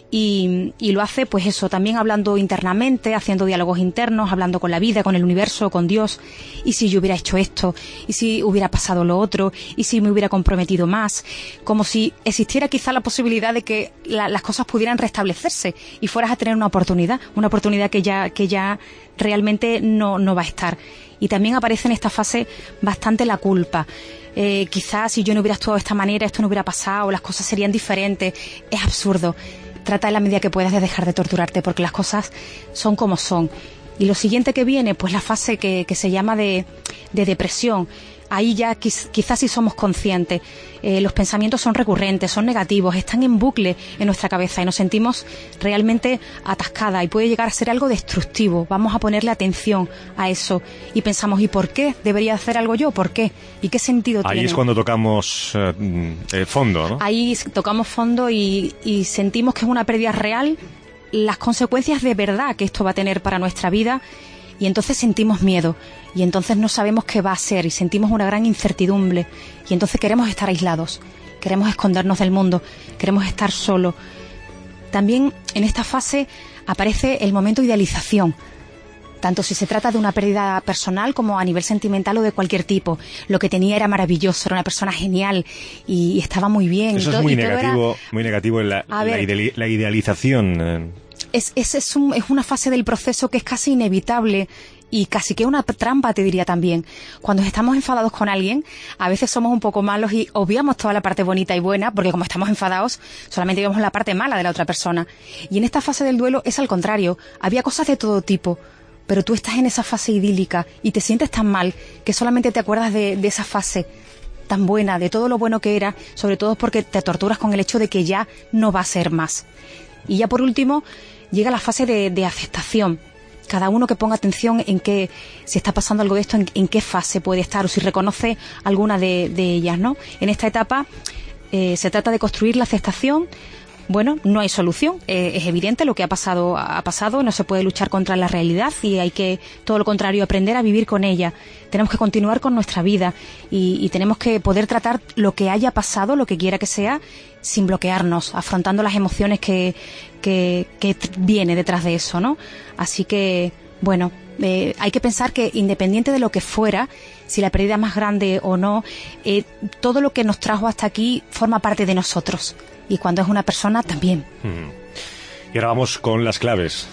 y, y lo hace, pues eso, también hablando internamente, haciendo diálogos internos, hablando con la vida, con el universo, con Dios. ¿Y si yo hubiera hecho esto? ¿Y si hubiera pasado lo otro? ¿Y si me hubiera comprometido más? Como si existiera quizá la posibilidad de que la, las cosas pudieran restablecerse y fueras a tener una oportunidad, una oportunidad que ya, que ya realmente no, no va a estar. Y también aparece en esta fase bastante la culpa. Eh, quizás si yo no hubiera actuado de esta manera, esto no hubiera pasado, las cosas serían diferentes. Es absurdo. Trata en la medida que puedas de dejar de torturarte, porque las cosas son como son. Y lo siguiente que viene, pues la fase que, que se llama de, de depresión. Ahí ya quiz, quizás sí somos conscientes. Eh, los pensamientos son recurrentes, son negativos, están en bucle en nuestra cabeza y nos sentimos realmente atascadas y puede llegar a ser algo destructivo. Vamos a ponerle atención a eso y pensamos: ¿y por qué debería hacer algo yo? ¿Por qué? ¿Y qué sentido Ahí tiene? Ahí es cuando tocamos eh, eh, fondo, ¿no? Ahí tocamos fondo y, y sentimos que es una pérdida real, las consecuencias de verdad que esto va a tener para nuestra vida. Y entonces sentimos miedo, y entonces no sabemos qué va a ser, y sentimos una gran incertidumbre, y entonces queremos estar aislados, queremos escondernos del mundo, queremos estar solos. También en esta fase aparece el momento de idealización, tanto si se trata de una pérdida personal como a nivel sentimental o de cualquier tipo. Lo que tenía era maravilloso, era una persona genial y estaba muy bien. Eso y todo, es muy y todo negativo, era... muy negativo en la, la, ver, ideali la idealización. Eh. Es, es, es, un, es una fase del proceso que es casi inevitable y casi que una trampa, te diría también. Cuando estamos enfadados con alguien, a veces somos un poco malos y obviamos toda la parte bonita y buena, porque como estamos enfadados, solamente vemos la parte mala de la otra persona. Y en esta fase del duelo es al contrario. Había cosas de todo tipo, pero tú estás en esa fase idílica y te sientes tan mal que solamente te acuerdas de, de esa fase tan buena, de todo lo bueno que era, sobre todo porque te torturas con el hecho de que ya no va a ser más. Y ya por último llega la fase de, de aceptación. Cada uno que ponga atención en qué, si está pasando algo de esto, en, en qué fase puede estar o si reconoce alguna de, de ellas, ¿no? En esta etapa eh, se trata de construir la aceptación. Bueno, no hay solución, eh, es evidente, lo que ha pasado ha pasado, no se puede luchar contra la realidad y hay que, todo lo contrario, aprender a vivir con ella. Tenemos que continuar con nuestra vida y, y tenemos que poder tratar lo que haya pasado, lo que quiera que sea, sin bloquearnos, afrontando las emociones que, que, que viene detrás de eso, ¿no? Así que, bueno, eh, hay que pensar que independiente de lo que fuera, si la pérdida es más grande o no, eh, todo lo que nos trajo hasta aquí forma parte de nosotros. Y cuando es una persona, también. Hmm. Y ahora vamos con las claves.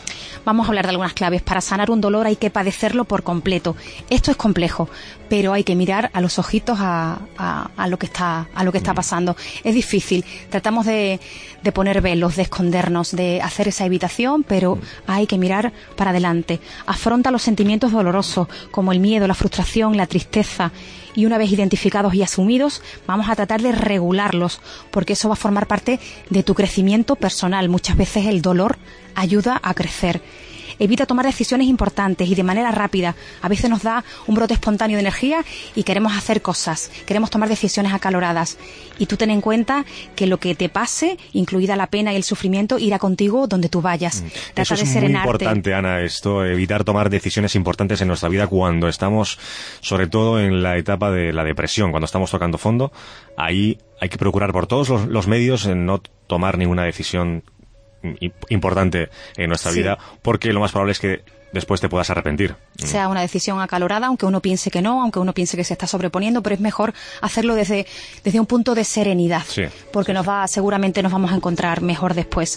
Vamos a hablar de algunas claves. Para sanar un dolor hay que padecerlo por completo. Esto es complejo, pero hay que mirar a los ojitos a, a, a lo que está a lo que está pasando. Es difícil. Tratamos de, de poner velos, de escondernos, de hacer esa evitación, pero hay que mirar para adelante. Afronta los sentimientos dolorosos, como el miedo, la frustración, la tristeza. Y una vez identificados y asumidos, vamos a tratar de regularlos, porque eso va a formar parte de tu crecimiento personal. Muchas veces el dolor ayuda a crecer. Evita tomar decisiones importantes y de manera rápida. A veces nos da un brote espontáneo de energía y queremos hacer cosas, queremos tomar decisiones acaloradas. Y tú ten en cuenta que lo que te pase, incluida la pena y el sufrimiento, irá contigo donde tú vayas. Trata Eso es de serenarte. muy importante, Ana, esto, evitar tomar decisiones importantes en nuestra vida cuando estamos, sobre todo en la etapa de la depresión, cuando estamos tocando fondo. Ahí hay que procurar por todos los, los medios en no tomar ninguna decisión importante en nuestra Sí. vida, porque lo más probable es que después te puedas arrepentir. Sea una decisión acalorada, aunque uno piense que no, aunque uno piense que se está sobreponiendo, pero es mejor hacerlo desde, desde un punto de serenidad, Sí. porque nos va, seguramente nos vamos a encontrar mejor después.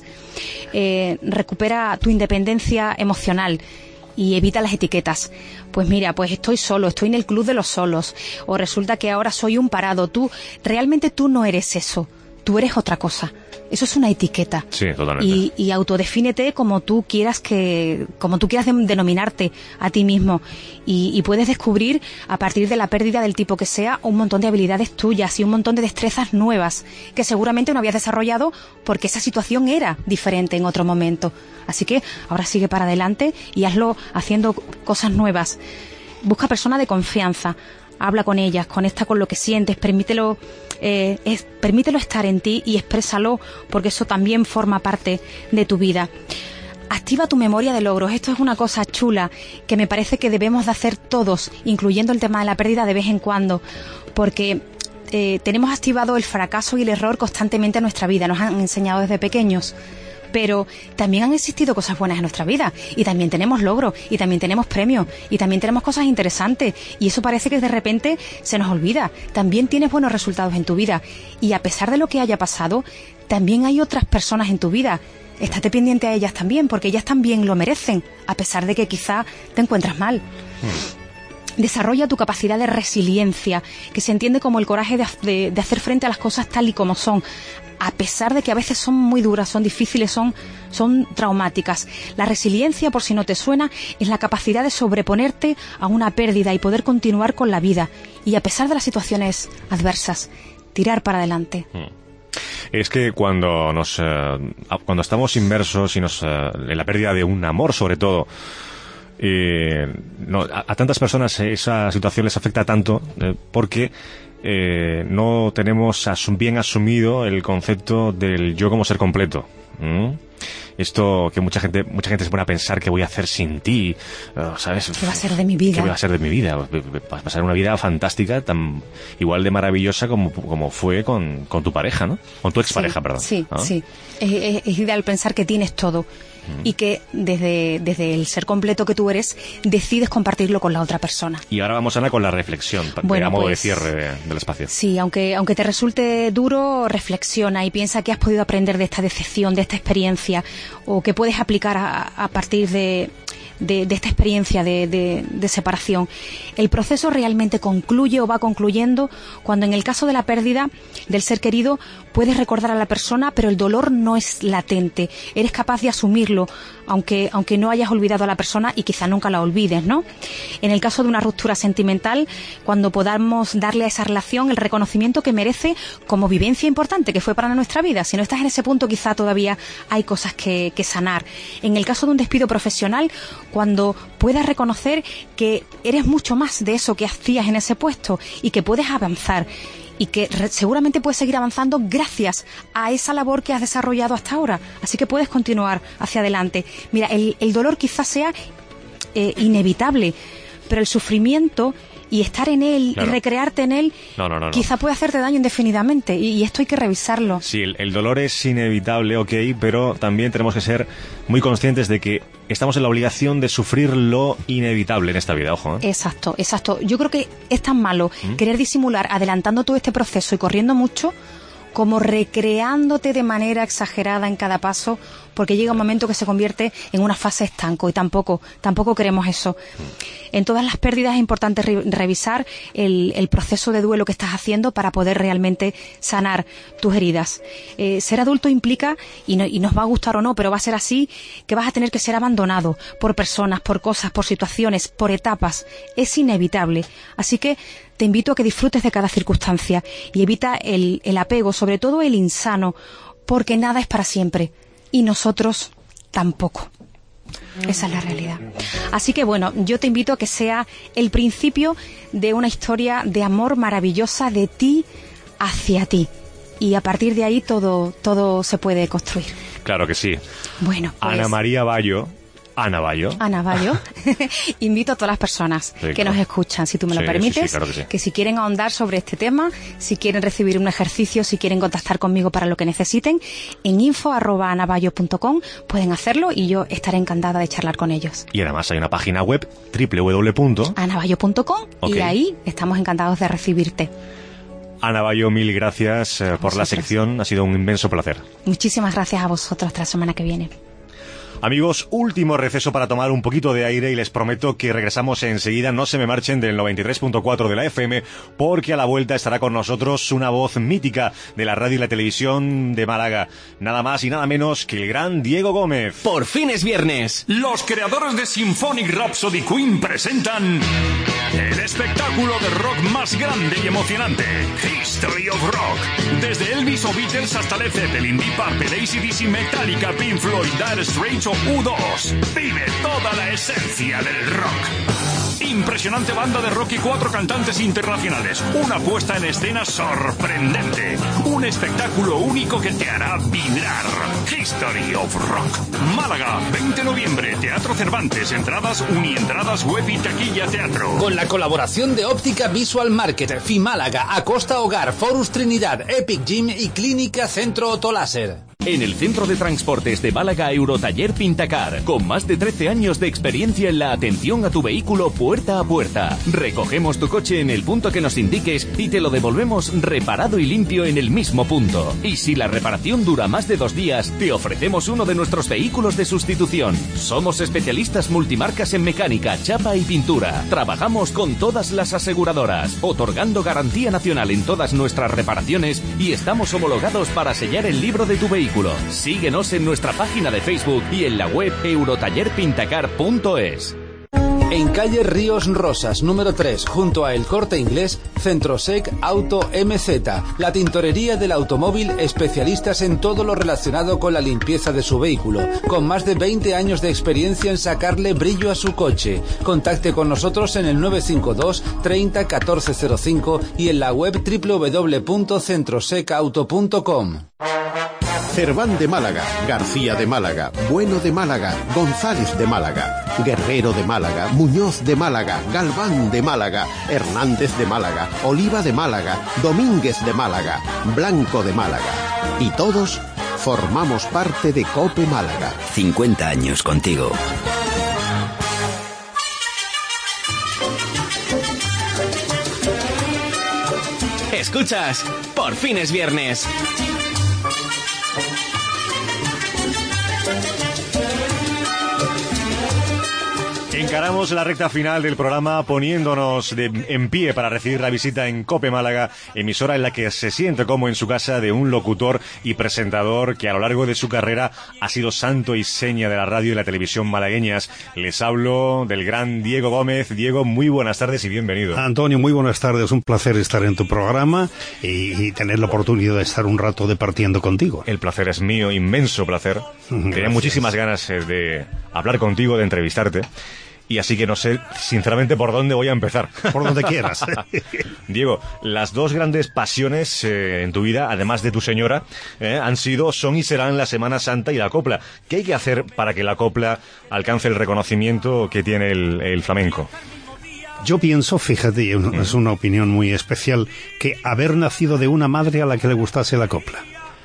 Eh, recupera tu independencia emocional y evita las etiquetas. Pues mira, pues estoy solo, estoy en el club de los solos, o resulta que ahora soy un parado. Tú, realmente tú no eres eso, tú eres otra cosa. Eso es una etiqueta. Sí, totalmente. Y, y autodefínete como tú quieras que, como tú quieras de- denominarte a ti mismo. Y, y puedes descubrir, a partir de la pérdida del tipo que sea, un montón de habilidades tuyas y un montón de destrezas nuevas que seguramente no habías desarrollado porque esa situación era diferente en otro momento. Así que ahora sigue para adelante y hazlo haciendo cosas nuevas. Busca personas de confianza. Habla con ellas, conecta con lo que sientes, permítelo, eh, es, permítelo estar en ti y exprésalo, porque eso también forma parte de tu vida. Activa tu memoria de logros. Esto es una cosa chula que me parece que debemos de hacer todos, incluyendo el tema de la pérdida de vez en cuando, porque eh, tenemos activado el fracaso y el error constantemente en nuestra vida. Nos han enseñado desde pequeños. Pero también han existido cosas buenas en nuestra vida y también tenemos logros y también tenemos premios y también tenemos cosas interesantes y eso parece que de repente se nos olvida. También tienes buenos resultados en tu vida y a pesar de lo que haya pasado, también hay otras personas en tu vida. Estate pendiente a ellas también, porque ellas también lo merecen, a pesar de que quizá te encuentras mal. Desarrolla tu capacidad de resiliencia, que se entiende como el coraje de, de, de hacer frente a las cosas tal y como son, a pesar de que a veces son muy duras, son difíciles, son, son traumáticas. La resiliencia, por si no te suena, es la capacidad de sobreponerte a una pérdida y poder continuar con la vida. Y a pesar de las situaciones adversas, tirar para adelante. Es que cuando nos eh, cuando estamos inmersos y nos eh, en la pérdida de un amor, sobre todo, eh, no, a, a tantas personas esa situación les afecta tanto eh, porque eh, no tenemos asum- bien asumido el concepto del yo como ser completo. ¿Mm? Esto que mucha gente mucha gente se pone a pensar, ¿qué voy a hacer sin ti? Uh, ¿Sabes? ¿Qué va a ser de mi vida? ¿Qué va a ser de mi vida? Vas a pasar una vida fantástica, tan igual de maravillosa como, como fue con, con tu pareja, ¿no? Con tu expareja, sí, perdón. Sí, ¿no? sí. Es, es- es ideal pensar que tienes todo y que desde, desde el ser completo que tú eres, decides compartirlo con la otra persona. Y ahora vamos, Ana, con la reflexión, pa- Bueno, a modo pues, de cierre de- del espacio. Sí, aunque, aunque te resulte duro, reflexiona y piensa qué has podido aprender de esta decepción, de esta experiencia, o qué puedes aplicar a, a partir de, de, de esta experiencia de, de, de separación. El proceso realmente concluye o va concluyendo cuando, en el caso de la pérdida del ser querido, puedes recordar a la persona, pero el dolor no es latente. Eres capaz de asumirlo, aunque, aunque no hayas olvidado a la persona y quizá nunca la olvides, ¿no? En el caso de una ruptura sentimental, cuando podamos darle a esa relación el reconocimiento que merece como vivencia importante que fue para nuestra vida. Si no estás en ese punto, quizá todavía hay cosas que, que sanar. En el caso de un despido profesional, cuando puedas reconocer que eres mucho más de eso que hacías en ese puesto y que puedes avanzar y que re- seguramente puedes seguir avanzando gracias a esa labor que has desarrollado hasta ahora. Así que puedes continuar hacia adelante. Mira, el, el dolor quizás sea eh, inevitable, pero el sufrimiento y estar en él Claro. y recrearte en él No, no, no, no. quizá puede hacerte daño indefinidamente y, y esto hay que revisarlo. Sí, el, el dolor es inevitable, ok, pero también tenemos que ser muy conscientes de que estamos en la obligación de sufrir lo inevitable en esta vida, ojo, ¿eh? Exacto, exacto. Yo creo que es tan malo ¿Mm? querer disimular adelantando todo este proceso y corriendo mucho como recreándote de manera exagerada en cada paso porque llega un momento que se convierte en una fase estanco y tampoco, tampoco queremos eso. En todas las pérdidas es importante re revisar el, el proceso de duelo que estás haciendo para poder realmente sanar tus heridas. Eh, ser adulto implica, y, no, y nos va a gustar o no, pero va a ser así, que vas a tener que ser abandonado por personas, por cosas, por situaciones, por etapas. Es inevitable. Así que te invito a que disfrutes de cada circunstancia y evita el, el apego, sobre todo el insano, porque nada es para siempre y nosotros tampoco. Esa es la realidad. Así que bueno, yo te invito a que sea el principio de una historia de amor maravillosa de ti hacia ti. Y a partir de ahí todo, todo se puede construir. Claro que sí. Bueno, pues... Ana María Bayo. Ana Bayo. Ana Bayo. Invito a todas las personas sí, que claro. nos escuchan, si tú me sí, lo permites, sí, sí, claro que, sí. que si quieren ahondar sobre este tema, si quieren recibir un ejercicio, si quieren contactar conmigo para lo que necesiten, en info arroba anabayo punto com pueden hacerlo y yo estaré encantada de charlar con ellos. Y además hay una página web, doble u doble u doble u punto anabayo punto com, okay. y ahí estamos encantados de recibirte. Ana Bayo, mil gracias eh, por la sección, ha sido un inmenso placer. Muchísimas gracias a vosotros, hasta la semana que viene. Amigos, último receso para tomar un poquito de aire y les prometo que regresamos enseguida. No se me marchen del noventa y tres punto cuatro de la F M, porque a la vuelta estará con nosotros una voz mítica de la radio y la televisión de Málaga. Nada más y nada menos que el gran Diego Gómez. Por fin es viernes. Los creadores de Symphonic Rhapsody Queen presentan el espectáculo de rock más grande y emocionante, History of Rock. Desde Elvis o Beatles hasta Led Zeppelin, Deep Purple, A C D C, Metallica, Pink Floyd, Dire Straits o U dos. Vive toda la esencia del rock. Impresionante banda de rock y cuatro cantantes internacionales. Una puesta en escena sorprendente. Un espectáculo único que te hará vibrar. History of Rock. Málaga, veinte de noviembre, Teatro Cervantes. Entradas, Unientradas, web y taquilla teatro. Con la colaboración de Óptica Visual Market, Fimálaga, Acosta Hogar, Forus Trinidad, Epic Gym y Clínica Centro Otoláser. En el Centro de Transportes de Málaga, Eurotaller Pintacar, con más de trece años de experiencia en la atención a tu vehículo puerta a puerta. Recogemos tu coche en el punto que nos indiques y te lo devolvemos reparado y limpio en el mismo punto. Y si la reparación dura más de dos días, te ofrecemos uno de nuestros vehículos de sustitución. Somos especialistas multimarcas en mecánica, chapa y pintura. Trabajamos con todas las aseguradoras, otorgando garantía nacional en todas nuestras reparaciones y estamos homologados para sellar el libro de tu vehículo. Síguenos en nuestra página de Facebook y en la web eurotaller pintacar punto es. En calle Ríos Rosas, número tres, junto a El Corte Inglés, Centrosec Auto M Z, la tintorería del automóvil, especialistas en todo lo relacionado con la limpieza de su vehículo, con más de veinte años de experiencia en sacarle brillo a su coche. Contacte con nosotros en el nueve cinco dos, treinta, catorce cero cinco y en la web doble u doble u doble u punto centrosec auto punto com. Cerván de Málaga, García de Málaga, Bueno de Málaga, González de Málaga, Guerrero de Málaga, Muñoz de Málaga, Galván de Málaga, Hernández de Málaga, Oliva de Málaga, Domínguez de Málaga, Blanco de Málaga. Y todos formamos parte de COPE Málaga. cincuenta años contigo. Escuchas, por fin es viernes. Encaramos la recta final del programa poniéndonos de, en pie para recibir la visita en COPE Málaga, emisora en la que se siente como en su casa de un locutor y presentador que a lo largo de su carrera ha sido santo y seña de la radio y la televisión malagueñas. Les hablo del gran Diego Gómez. Diego, muy buenas tardes y bienvenido. Antonio, muy buenas tardes. Un placer estar en tu programa y, y tener la oportunidad de estar un rato departiendo contigo. El placer es mío, inmenso placer. Tenía muchísimas ganas de hablar contigo, de entrevistarte. Y así que no sé, sinceramente, por dónde voy a empezar. Por donde quieras. Diego, las dos grandes pasiones eh, en tu vida, además de tu señora, eh, han sido, son y serán la Semana Santa y la copla. ¿Qué hay que hacer para que la copla alcance el reconocimiento que tiene el, el flamenco? Yo pienso, fíjate, es una opinión muy especial, que haber nacido de una madre a la que le gustase la copla.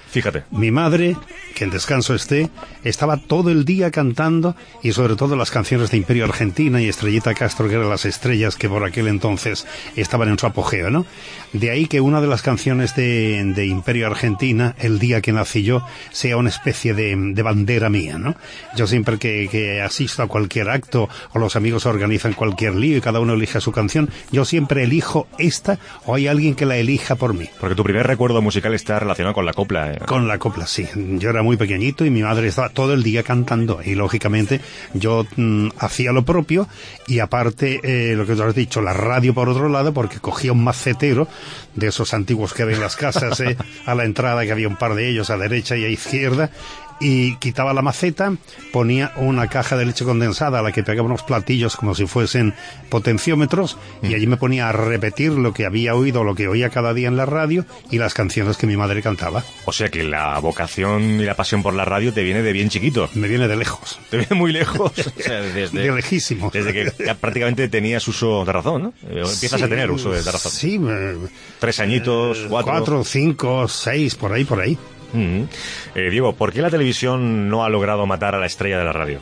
Fíjate. Mi madre, que en descanso esté, estaba todo el día cantando, y sobre todo las canciones de Imperio Argentina y Estrellita Castro, que eran las estrellas que por aquel entonces estaban en su apogeo, ¿no? De ahí que una de las canciones de, de Imperio Argentina, El día que nací yo, sea una especie de, de bandera mía, ¿no? Yo siempre que, que asisto a cualquier acto, o los amigos organizan cualquier lío y cada uno elige su canción, yo siempre elijo esta, o hay alguien que la elija por mí. Porque tu primer recuerdo musical está relacionado con la copla, ¿eh? Con la copla, sí. Yo era muy pequeñito y mi madre estaba todo el día cantando, y lógicamente yo mmm, hacía lo propio, y aparte, eh, lo que tú has dicho, la radio por otro lado, porque cogía un macetero de esos antiguos que había en las casas, eh, a la entrada, que había un par de ellos a derecha y a izquierda, y quitaba la maceta, ponía una caja de leche condensada a la que pegaba unos platillos como si fuesen potenciómetros, y allí me ponía a repetir lo que había oído, lo que oía cada día en la radio, y las canciones que mi madre cantaba. O sea que la vocación y la pasión por la radio te viene de bien chiquito. Me viene de lejos. Te viene muy lejos. O sea, desde, de lejísimo. Desde que ya prácticamente tenías uso de razón, ¿no? Empiezas sí, a tener uso de razón. Sí. Eh, Tres añitos, cuatro. Cuatro, cinco, seis, por ahí, por ahí. Mm-hmm. eh, Diego, ¿por qué la televisión no ha logrado matar a la estrella de la radio?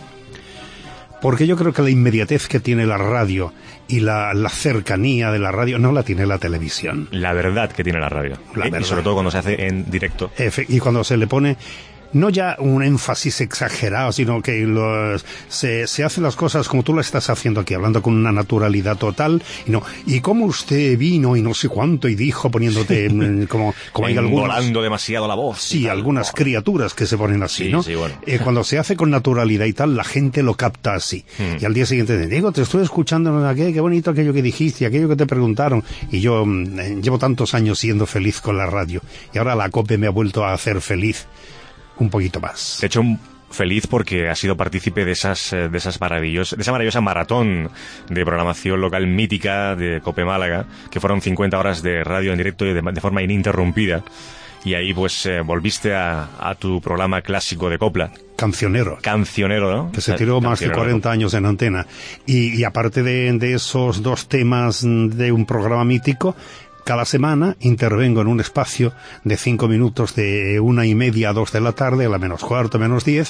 Porque yo creo que la inmediatez que tiene la radio y la, la cercanía de la radio no la tiene la televisión. La verdad que tiene la radio. La ¿eh? verdad. Y sobre todo cuando se hace en directo. Efe- y cuando se le pone no ya un énfasis exagerado, sino que los, se, se hacen las cosas como tú las estás haciendo aquí, hablando con una naturalidad total, y no, y cómo usted vino y no sé cuánto y dijo, poniéndote como, como hay algunos, engolando demasiado la voz. sí, algunas criaturas que se ponen así, Sí, ¿no? sí, bueno. Eh, cuando se hace con naturalidad y tal, la gente lo capta así. Hmm. Y al día siguiente, Diego, te estoy escuchando, qué, qué bonito aquello que dijiste, aquello que te preguntaron. Y yo mm, eh, llevo tantos años siendo feliz con la radio, y ahora la COPE me ha vuelto a hacer feliz un poquito más. De hecho, feliz porque ha sido partícipe de esas de esas maravillosas de esa maravillosa maratón de programación local mítica de COPE Málaga, que fueron cincuenta horas de radio en directo y de, de forma ininterrumpida. Y ahí pues eh, volviste a, a tu programa clásico de copla. Cancionero. Cancionero, ¿no? Que se tiró más de cuarenta años en antena. Y, y aparte de, de esos dos temas de un programa mítico, cada semana intervengo en un espacio de cinco minutos de una y media a dos de la tarde, a la menos cuarto, menos diez,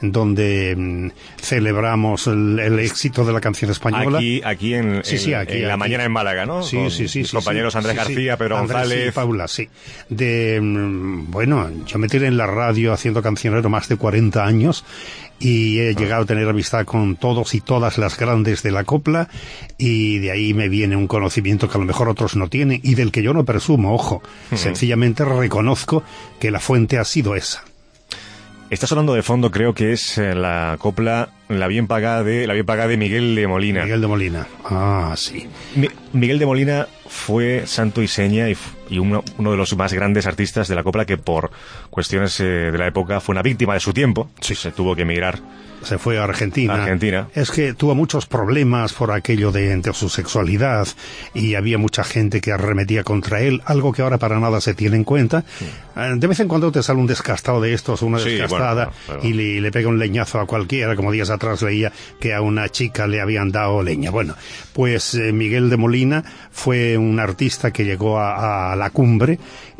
donde mmm, celebramos el, el éxito de la canción española. Aquí, aquí en, sí, sí, aquí, en la aquí. mañana en Málaga, ¿no? Sí, Con sí, sí. mis sí compañeros sí, Andrés sí, García, sí. Pedro Andrés González. y Paula, sí. De, mmm, bueno, yo me tiré en la radio haciendo cancionero más de cuarenta años, y he llegado a tener amistad con todos y todas las grandes de la copla, y de ahí me viene un conocimiento que a lo mejor otros no tienen y del que yo no presumo, ojo. Uh-huh. Sencillamente reconozco que la fuente ha sido esa. Está sonando de fondo, creo que es eh, la copla La bien pagada de la bien pagada de Miguel de Molina. Miguel de Molina. Ah, sí. Mi, Miguel de Molina fue santo y seña y, y uno, uno de los más grandes artistas de la copla, que por cuestiones eh, de la época fue una víctima de su tiempo. Sí. Se tuvo que emigrar. Se fue a Argentina. Argentina. Es que tuvo muchos problemas por aquello de, de su sexualidad, y había mucha gente que arremetía contra él, algo que ahora para nada se tiene en cuenta. Sí. De vez en cuando te sale un descastado de estos, una sí, descastada, bueno, pero... y le, le pega un leñazo a cualquiera, como días atrás leía que a una chica le habían dado leña. Bueno, pues eh, Miguel de Molina fue un artista que llegó a, a la cumbre,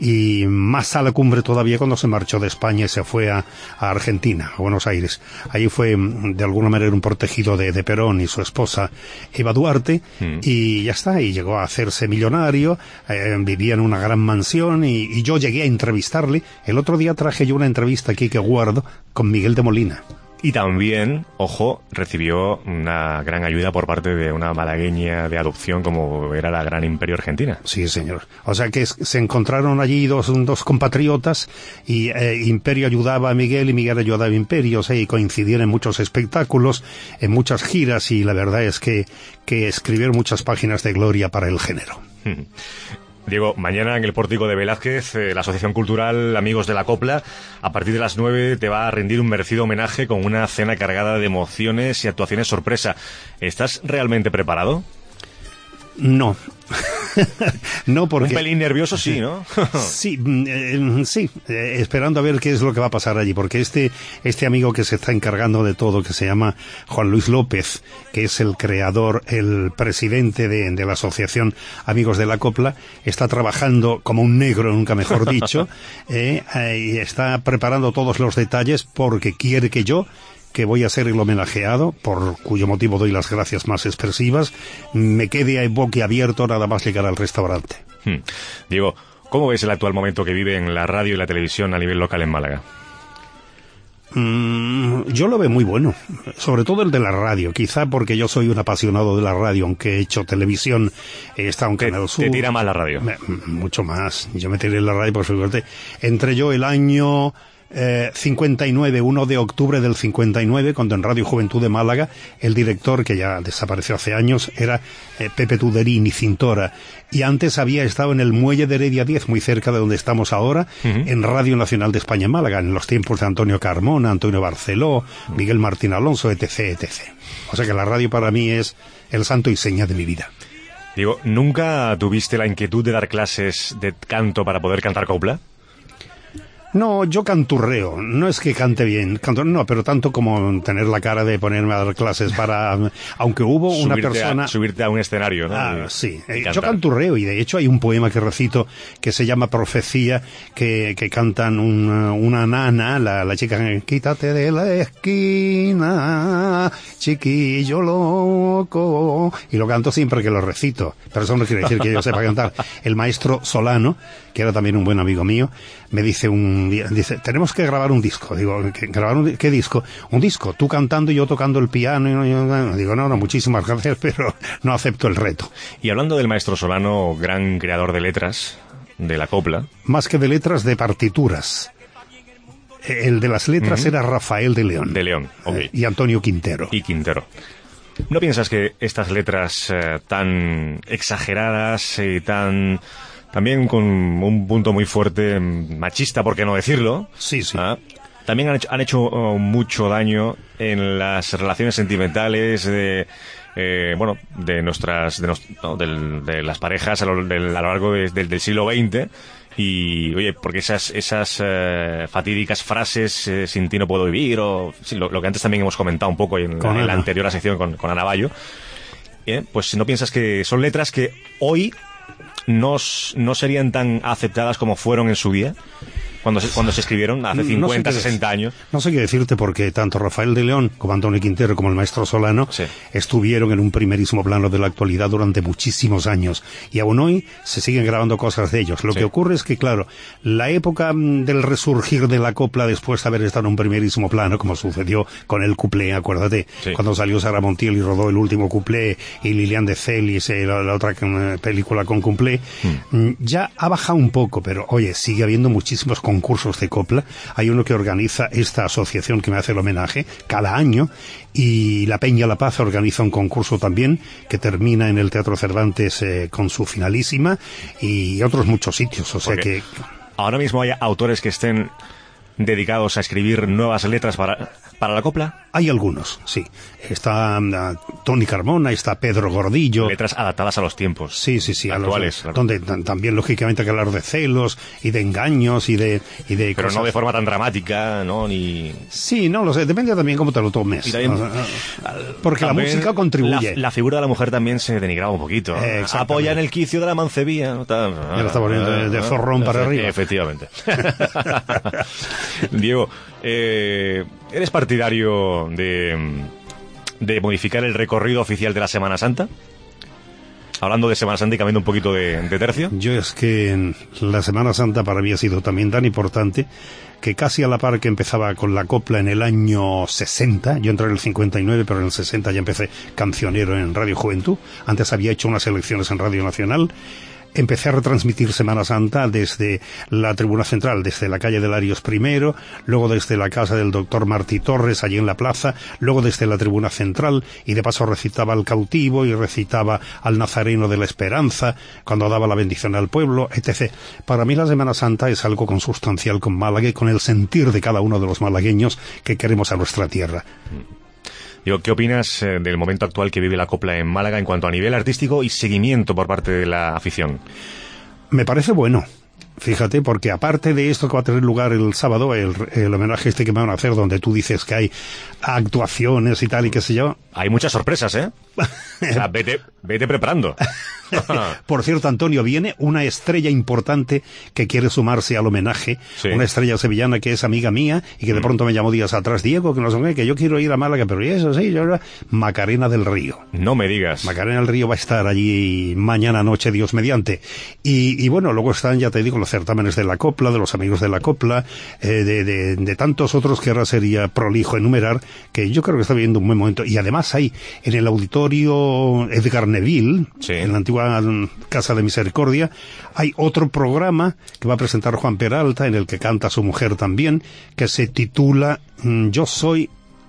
y más a la cumbre todavía cuando se marchó de España y se fue a, a Argentina, a Buenos Aires. Allí fue de alguna manera un protegido de, de Perón y su esposa Eva Duarte, mm. y ya está, y llegó a hacerse millonario, eh, vivía en una gran mansión, y, y yo llegué a entrevistarle. El otro día traje yo una entrevista aquí que guardo con Miguel de Molina. Y también, ojo, recibió una gran ayuda por parte de una malagueña de adopción como era la Gran Imperio Argentina. Sí, señor. O sea que se encontraron allí dos, dos compatriotas, y eh, Imperio ayudaba a Miguel y Miguel ayudaba a Imperio, o sea, y coincidieron en muchos espectáculos, en muchas giras, y la verdad es que, que escribieron muchas páginas de gloria para el género. Diego, mañana en el Pórtico de Velázquez, eh, la Asociación Cultural Amigos de la Copla, a partir de las nueve te va a rendir un merecido homenaje con una cena cargada de emociones y actuaciones sorpresa. ¿Estás realmente preparado? No. no porque... Un pelín nervioso sí, ¿no? sí, eh, sí, eh, esperando a ver qué es lo que va a pasar allí, porque este, este amigo que se está encargando de todo, que se llama Juan Luis López, que es el creador, el presidente de, de la asociación Amigos de la Copla, está trabajando como un negro, nunca mejor dicho, eh, eh, y está preparando todos los detalles porque quiere que yo, que voy a ser el homenajeado, por cuyo motivo doy las gracias más expresivas, me quede boquiabierto nada más llegar al restaurante. Hmm. Diego, ¿cómo ves el actual momento que vive en la radio y la televisión a nivel local en Málaga? Mm, yo lo veo muy bueno, sobre todo el de la radio, quizá porque yo soy un apasionado de la radio, aunque he hecho televisión, he estado en Canal Sur. ¿Te tira más la radio? Me, mucho más, yo me tiré en la radio por suerte. Entre yo el año... Eh, cincuenta y nueve, uno de octubre del cincuenta y nueve, cuando en Radio Juventud de Málaga el director, que ya desapareció hace años, era eh, Pepe Tuderini Cintora, y antes había estado en el muelle de Heredia diez, muy cerca de donde estamos ahora, uh-huh. en Radio Nacional de España en Málaga, en los tiempos de Antonio Carmona, Antonio Barceló, Miguel Martín Alonso, etc, etcétera. O sea que la radio para mí es el santo y seña de mi vida. Digo, ¿nunca tuviste la inquietud de dar clases de canto para poder cantar copla? No, yo canturreo, no es que cante bien, canto, no, pero tanto como tener la cara de ponerme a dar clases para, aunque hubo una subirte persona... A, subirte a un escenario, ¿no? Ah, sí, y yo canturreo, y de hecho hay un poema que recito que se llama Profecía, que, que cantan una, una nana, la, la chica, quítate de la esquina, chiquillo loco, y lo canto siempre que lo recito, pero eso no quiere decir que yo sepa cantar. El maestro Solano, que era también un buen amigo mío, me dice un día, dice, tenemos que grabar un disco. Digo, ¿qué, grabar un, ¿qué disco? Un disco, tú cantando y yo tocando el piano. Y, y, y, digo, no, no, muchísimas gracias, pero no acepto el reto. Y hablando del maestro Solano, gran creador de letras, de la copla. Más que de letras, de partituras. El de las letras uh-huh. era Rafael de León. De León, ok. Eh, y Antonio Quintero. Y Quintero. ¿No piensas que estas letras eh, tan exageradas y tan... también con un punto muy fuerte machista, por qué no decirlo? Sí, sí. ¿Ah? También han hecho, han hecho uh, mucho daño en las relaciones sentimentales de, eh, bueno, de nuestras, de, nos, no, del, de las parejas a lo, del, a lo largo de, del, del siglo veinte. Y, oye, porque esas, esas uh, fatídicas frases, eh, sin ti no puedo vivir, o sí, lo, lo que antes también hemos comentado un poco en, la, en la anterior sección con, con Ana Bayo, eh, pues no piensas que son letras que hoy No, no serían tan aceptadas como fueron en su día, cuando se, cuando se escribieron hace cincuenta, no sé sesenta años. No sé qué decirte, porque tanto Rafael de León como Antonio Quintero como el maestro Solano sí. estuvieron en un primerísimo plano de la actualidad durante muchísimos años, y aún hoy se siguen grabando cosas de ellos. Lo sí. que ocurre es que, claro, la época del resurgir de la copla después de haber estado en un primerísimo plano, como sucedió con el cuplé, acuérdate, sí. cuando salió Sara Montiel y rodó el último cuplé, y Lilian de Celis, eh, la, la otra película con cuplé, mm. ya ha bajado un poco, pero oye, sigue habiendo muchísimos concursos de copla. Hay uno que organiza esta asociación que me hace el homenaje cada año, y la Peña La Paz organiza un concurso también que termina en el Teatro Cervantes eh, con su finalísima, y otros muchos sitios, o sea Porque que... ahora mismo hay autores que estén dedicados a escribir nuevas letras para, para la copla. Hay algunos, sí. Está uh, Tony Carmona, está Pedro Gordillo. Letras adaptadas a los tiempos. Sí, sí, sí. Actuales. A los, claro. Donde t- también, lógicamente, hay que hablar de celos y de engaños y de... Y de Pero cosas. No de forma tan dramática, ¿no? Ni... Sí, no lo sé. Depende también cómo te lo tomes. Y también, o sea, porque la música contribuye. La, la figura de la mujer también se denigraba un poquito. Eh, Apoya en el quicio de la mancebía. ¿No? Ya lo está poniendo de, de zorrón para arriba. Efectivamente. Diego, eh, ¿eres partidario de, de modificar el recorrido oficial de la Semana Santa? Hablando de Semana Santa y cambiando un poquito de, de tercio. Yo es que la Semana Santa para mí ha sido también tan importante que casi a la par que empezaba con la copla en el año sesenta, yo entré en el cincuenta y nueve, pero en el sesenta ya empecé cancionero en Radio Juventud. Antes había hecho unas elecciones en Radio Nacional. Empecé a retransmitir Semana Santa desde la tribuna central, desde la calle de Larios primero, luego desde la casa del doctor Martí Torres, allí en la plaza, luego desde la tribuna central, y de paso recitaba al cautivo y recitaba al Nazareno de la Esperanza, cuando daba la bendición al pueblo, etcétera. Para mí la Semana Santa es algo consustancial con Málaga y con el sentir de cada uno de los malagueños que queremos a nuestra tierra. Digo, ¿qué opinas eh, del momento actual que vive la copla en Málaga en cuanto a nivel artístico y seguimiento por parte de la afición? Me parece bueno. Fíjate, porque aparte de esto que va a tener lugar el sábado, el, el homenaje este que me van a hacer, donde tú dices que hay actuaciones y tal y qué sé yo. Hay muchas sorpresas, ¿eh? O sea, vete, vete preparando. Por cierto, Antonio, viene una estrella importante que quiere sumarse al homenaje, sí. Una estrella sevillana que es amiga mía y que de pronto me llamó días atrás, Diego, que no sé qué, que yo quiero ir a Málaga, pero y eso sí, yo Macarena del Río. No me digas. Macarena del Río va a estar allí mañana noche, Dios mediante. Y, y bueno, luego están, ya te digo, los certámenes de la copla, de los amigos de la copla, eh, de, de, de tantos otros que ahora sería prolijo enumerar, que yo creo que está viviendo un buen momento. Y además hay en el auditorio Edgar Neville, sí. En la antigua Casa de Misericordia, hay otro programa que va a presentar Juan Peralta, en el que canta su mujer también, que se titula Yo soy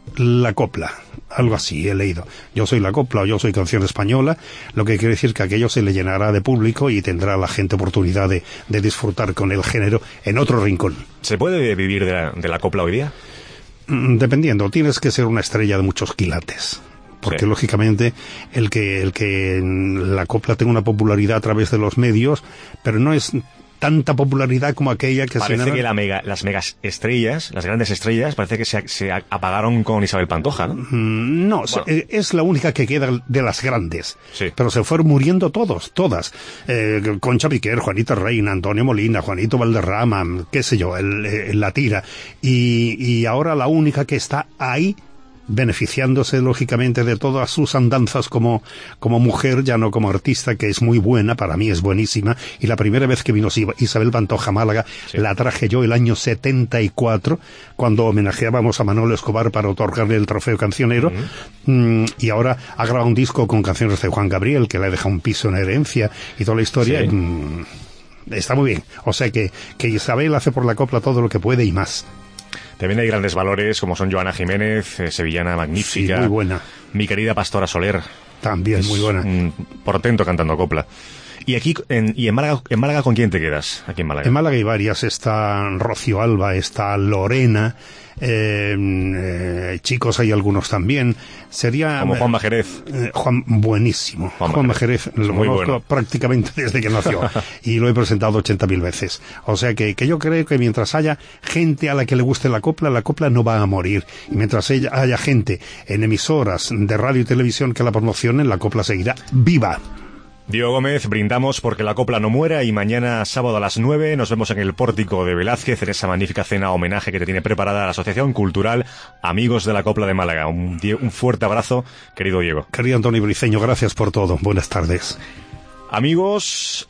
la copla. Algo así he leído. Yo soy la copla o yo soy canción española, lo que quiere decir que aquello se le llenará de público y tendrá la gente oportunidad de, de disfrutar con el género en otro rincón. ¿Se puede vivir de la, de la copla hoy día? Dependiendo, tienes que ser una estrella de muchos quilates. Porque sí. Lógicamente el que el que la copla tenga una popularidad a través de los medios, pero no es tanta popularidad como aquella que parece se... Parece que la mega, las megas estrellas, las grandes estrellas, parece que se, se apagaron con Isabel Pantoja, ¿no? Mm, no, bueno. Es la única que queda de las grandes. Sí. Pero se fueron muriendo todos, todas. Eh, Concha Piquer, Juanita Reina, Antonio Molina, Juanito Valderrama, qué sé yo, el, el, la tira. Y, y ahora la única que está ahí, beneficiándose lógicamente de todas sus andanzas como, como mujer, ya no como artista, que es muy buena, para mí es buenísima, y la primera vez que vino Isabel Pantoja a Málaga, sí. La traje yo el año setenta y cuatro, cuando homenajeábamos a Manolo Escobar para otorgarle el trofeo cancionero, uh-huh. mm, y ahora ha grabado un disco con canciones de Juan Gabriel, que le deja un piso en herencia, y toda la historia, sí. mm, está muy bien, o sea que, que Isabel hace por la copla todo lo que puede y más. También hay grandes valores como son Joana Jiménez, eh, sevillana magnífica. Sí, muy buena. Mi querida Pastora Soler. También es muy buena. Un portento cantando copla. Y aquí, en, y en Málaga, en Málaga, ¿con quién te quedas? Aquí en Málaga. En Málaga hay varias. Está Rocío Alba, está Lorena, eh, eh, chicos hay algunos también. Sería... Como Juan Jerez. Eh, Juan, buenísimo. Juan, Juan Jerez lo conozco bueno. prácticamente desde que nació. Y lo he presentado ochenta mil veces. O sea que, que yo creo que mientras haya gente a la que le guste la copla, la copla no va a morir. Y mientras haya gente en emisoras de radio y televisión que la promocionen, la copla seguirá viva. Diego Gómez, brindamos porque la copla no muera y mañana sábado a las nueve nos vemos en el Pórtico de Velázquez en esa magnífica cena homenaje que te tiene preparada la Asociación Cultural Amigos de la Copla de Málaga. Un, un fuerte abrazo, querido Diego. Querido Antonio Briceño, gracias por todo. Buenas tardes. Amigos,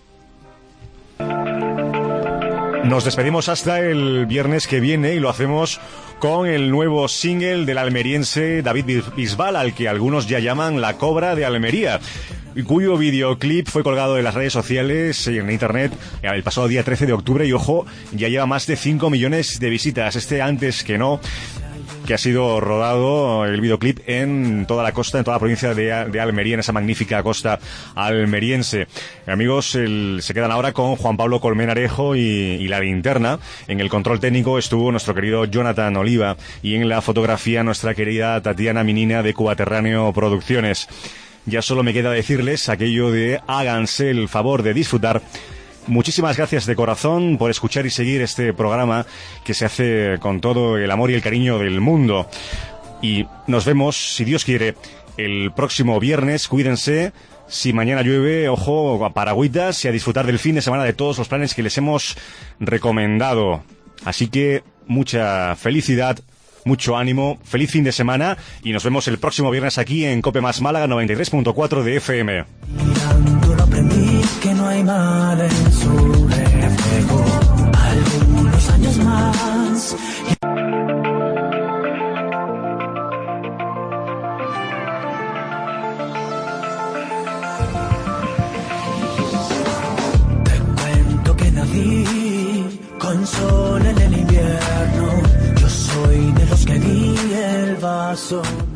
nos despedimos hasta el viernes que viene y lo hacemos con el nuevo single del almeriense David Bisbal, al que algunos ya llaman la Cobra de Almería, cuyo videoclip fue colgado en las redes sociales y en internet el pasado día trece de octubre y, ojo, ya lleva más de cinco millones de visitas. Este Antes que no, que ha sido rodado el videoclip en toda la costa, en toda la provincia de, de Almería, en esa magnífica costa almeriense. Amigos, el, se quedan ahora con Juan Pablo Colmenarejo y, y la linterna. En el control técnico estuvo nuestro querido Jonathan Oliva y en la fotografía nuestra querida Tatiana Minina de Cubaterráneo Producciones. Ya solo me queda decirles aquello de háganse el favor de disfrutar. Muchísimas gracias de corazón por escuchar y seguir este programa que se hace con todo el amor y el cariño del mundo. Y nos vemos, si Dios quiere, el próximo viernes. Cuídense. Si mañana llueve, ojo, a paragüitas y a disfrutar del fin de semana de todos los planes que les hemos recomendado. Así que mucha felicidad, mucho ánimo, feliz fin de semana y nos vemos el próximo viernes aquí en Cope Más Málaga noventa y tres punto cuatro de F M. Mirándolo aprendí que no hay mal en su reflejo. Algunos años más. Te cuento que nací con sol en el invierno. Soy de los que vi el vaso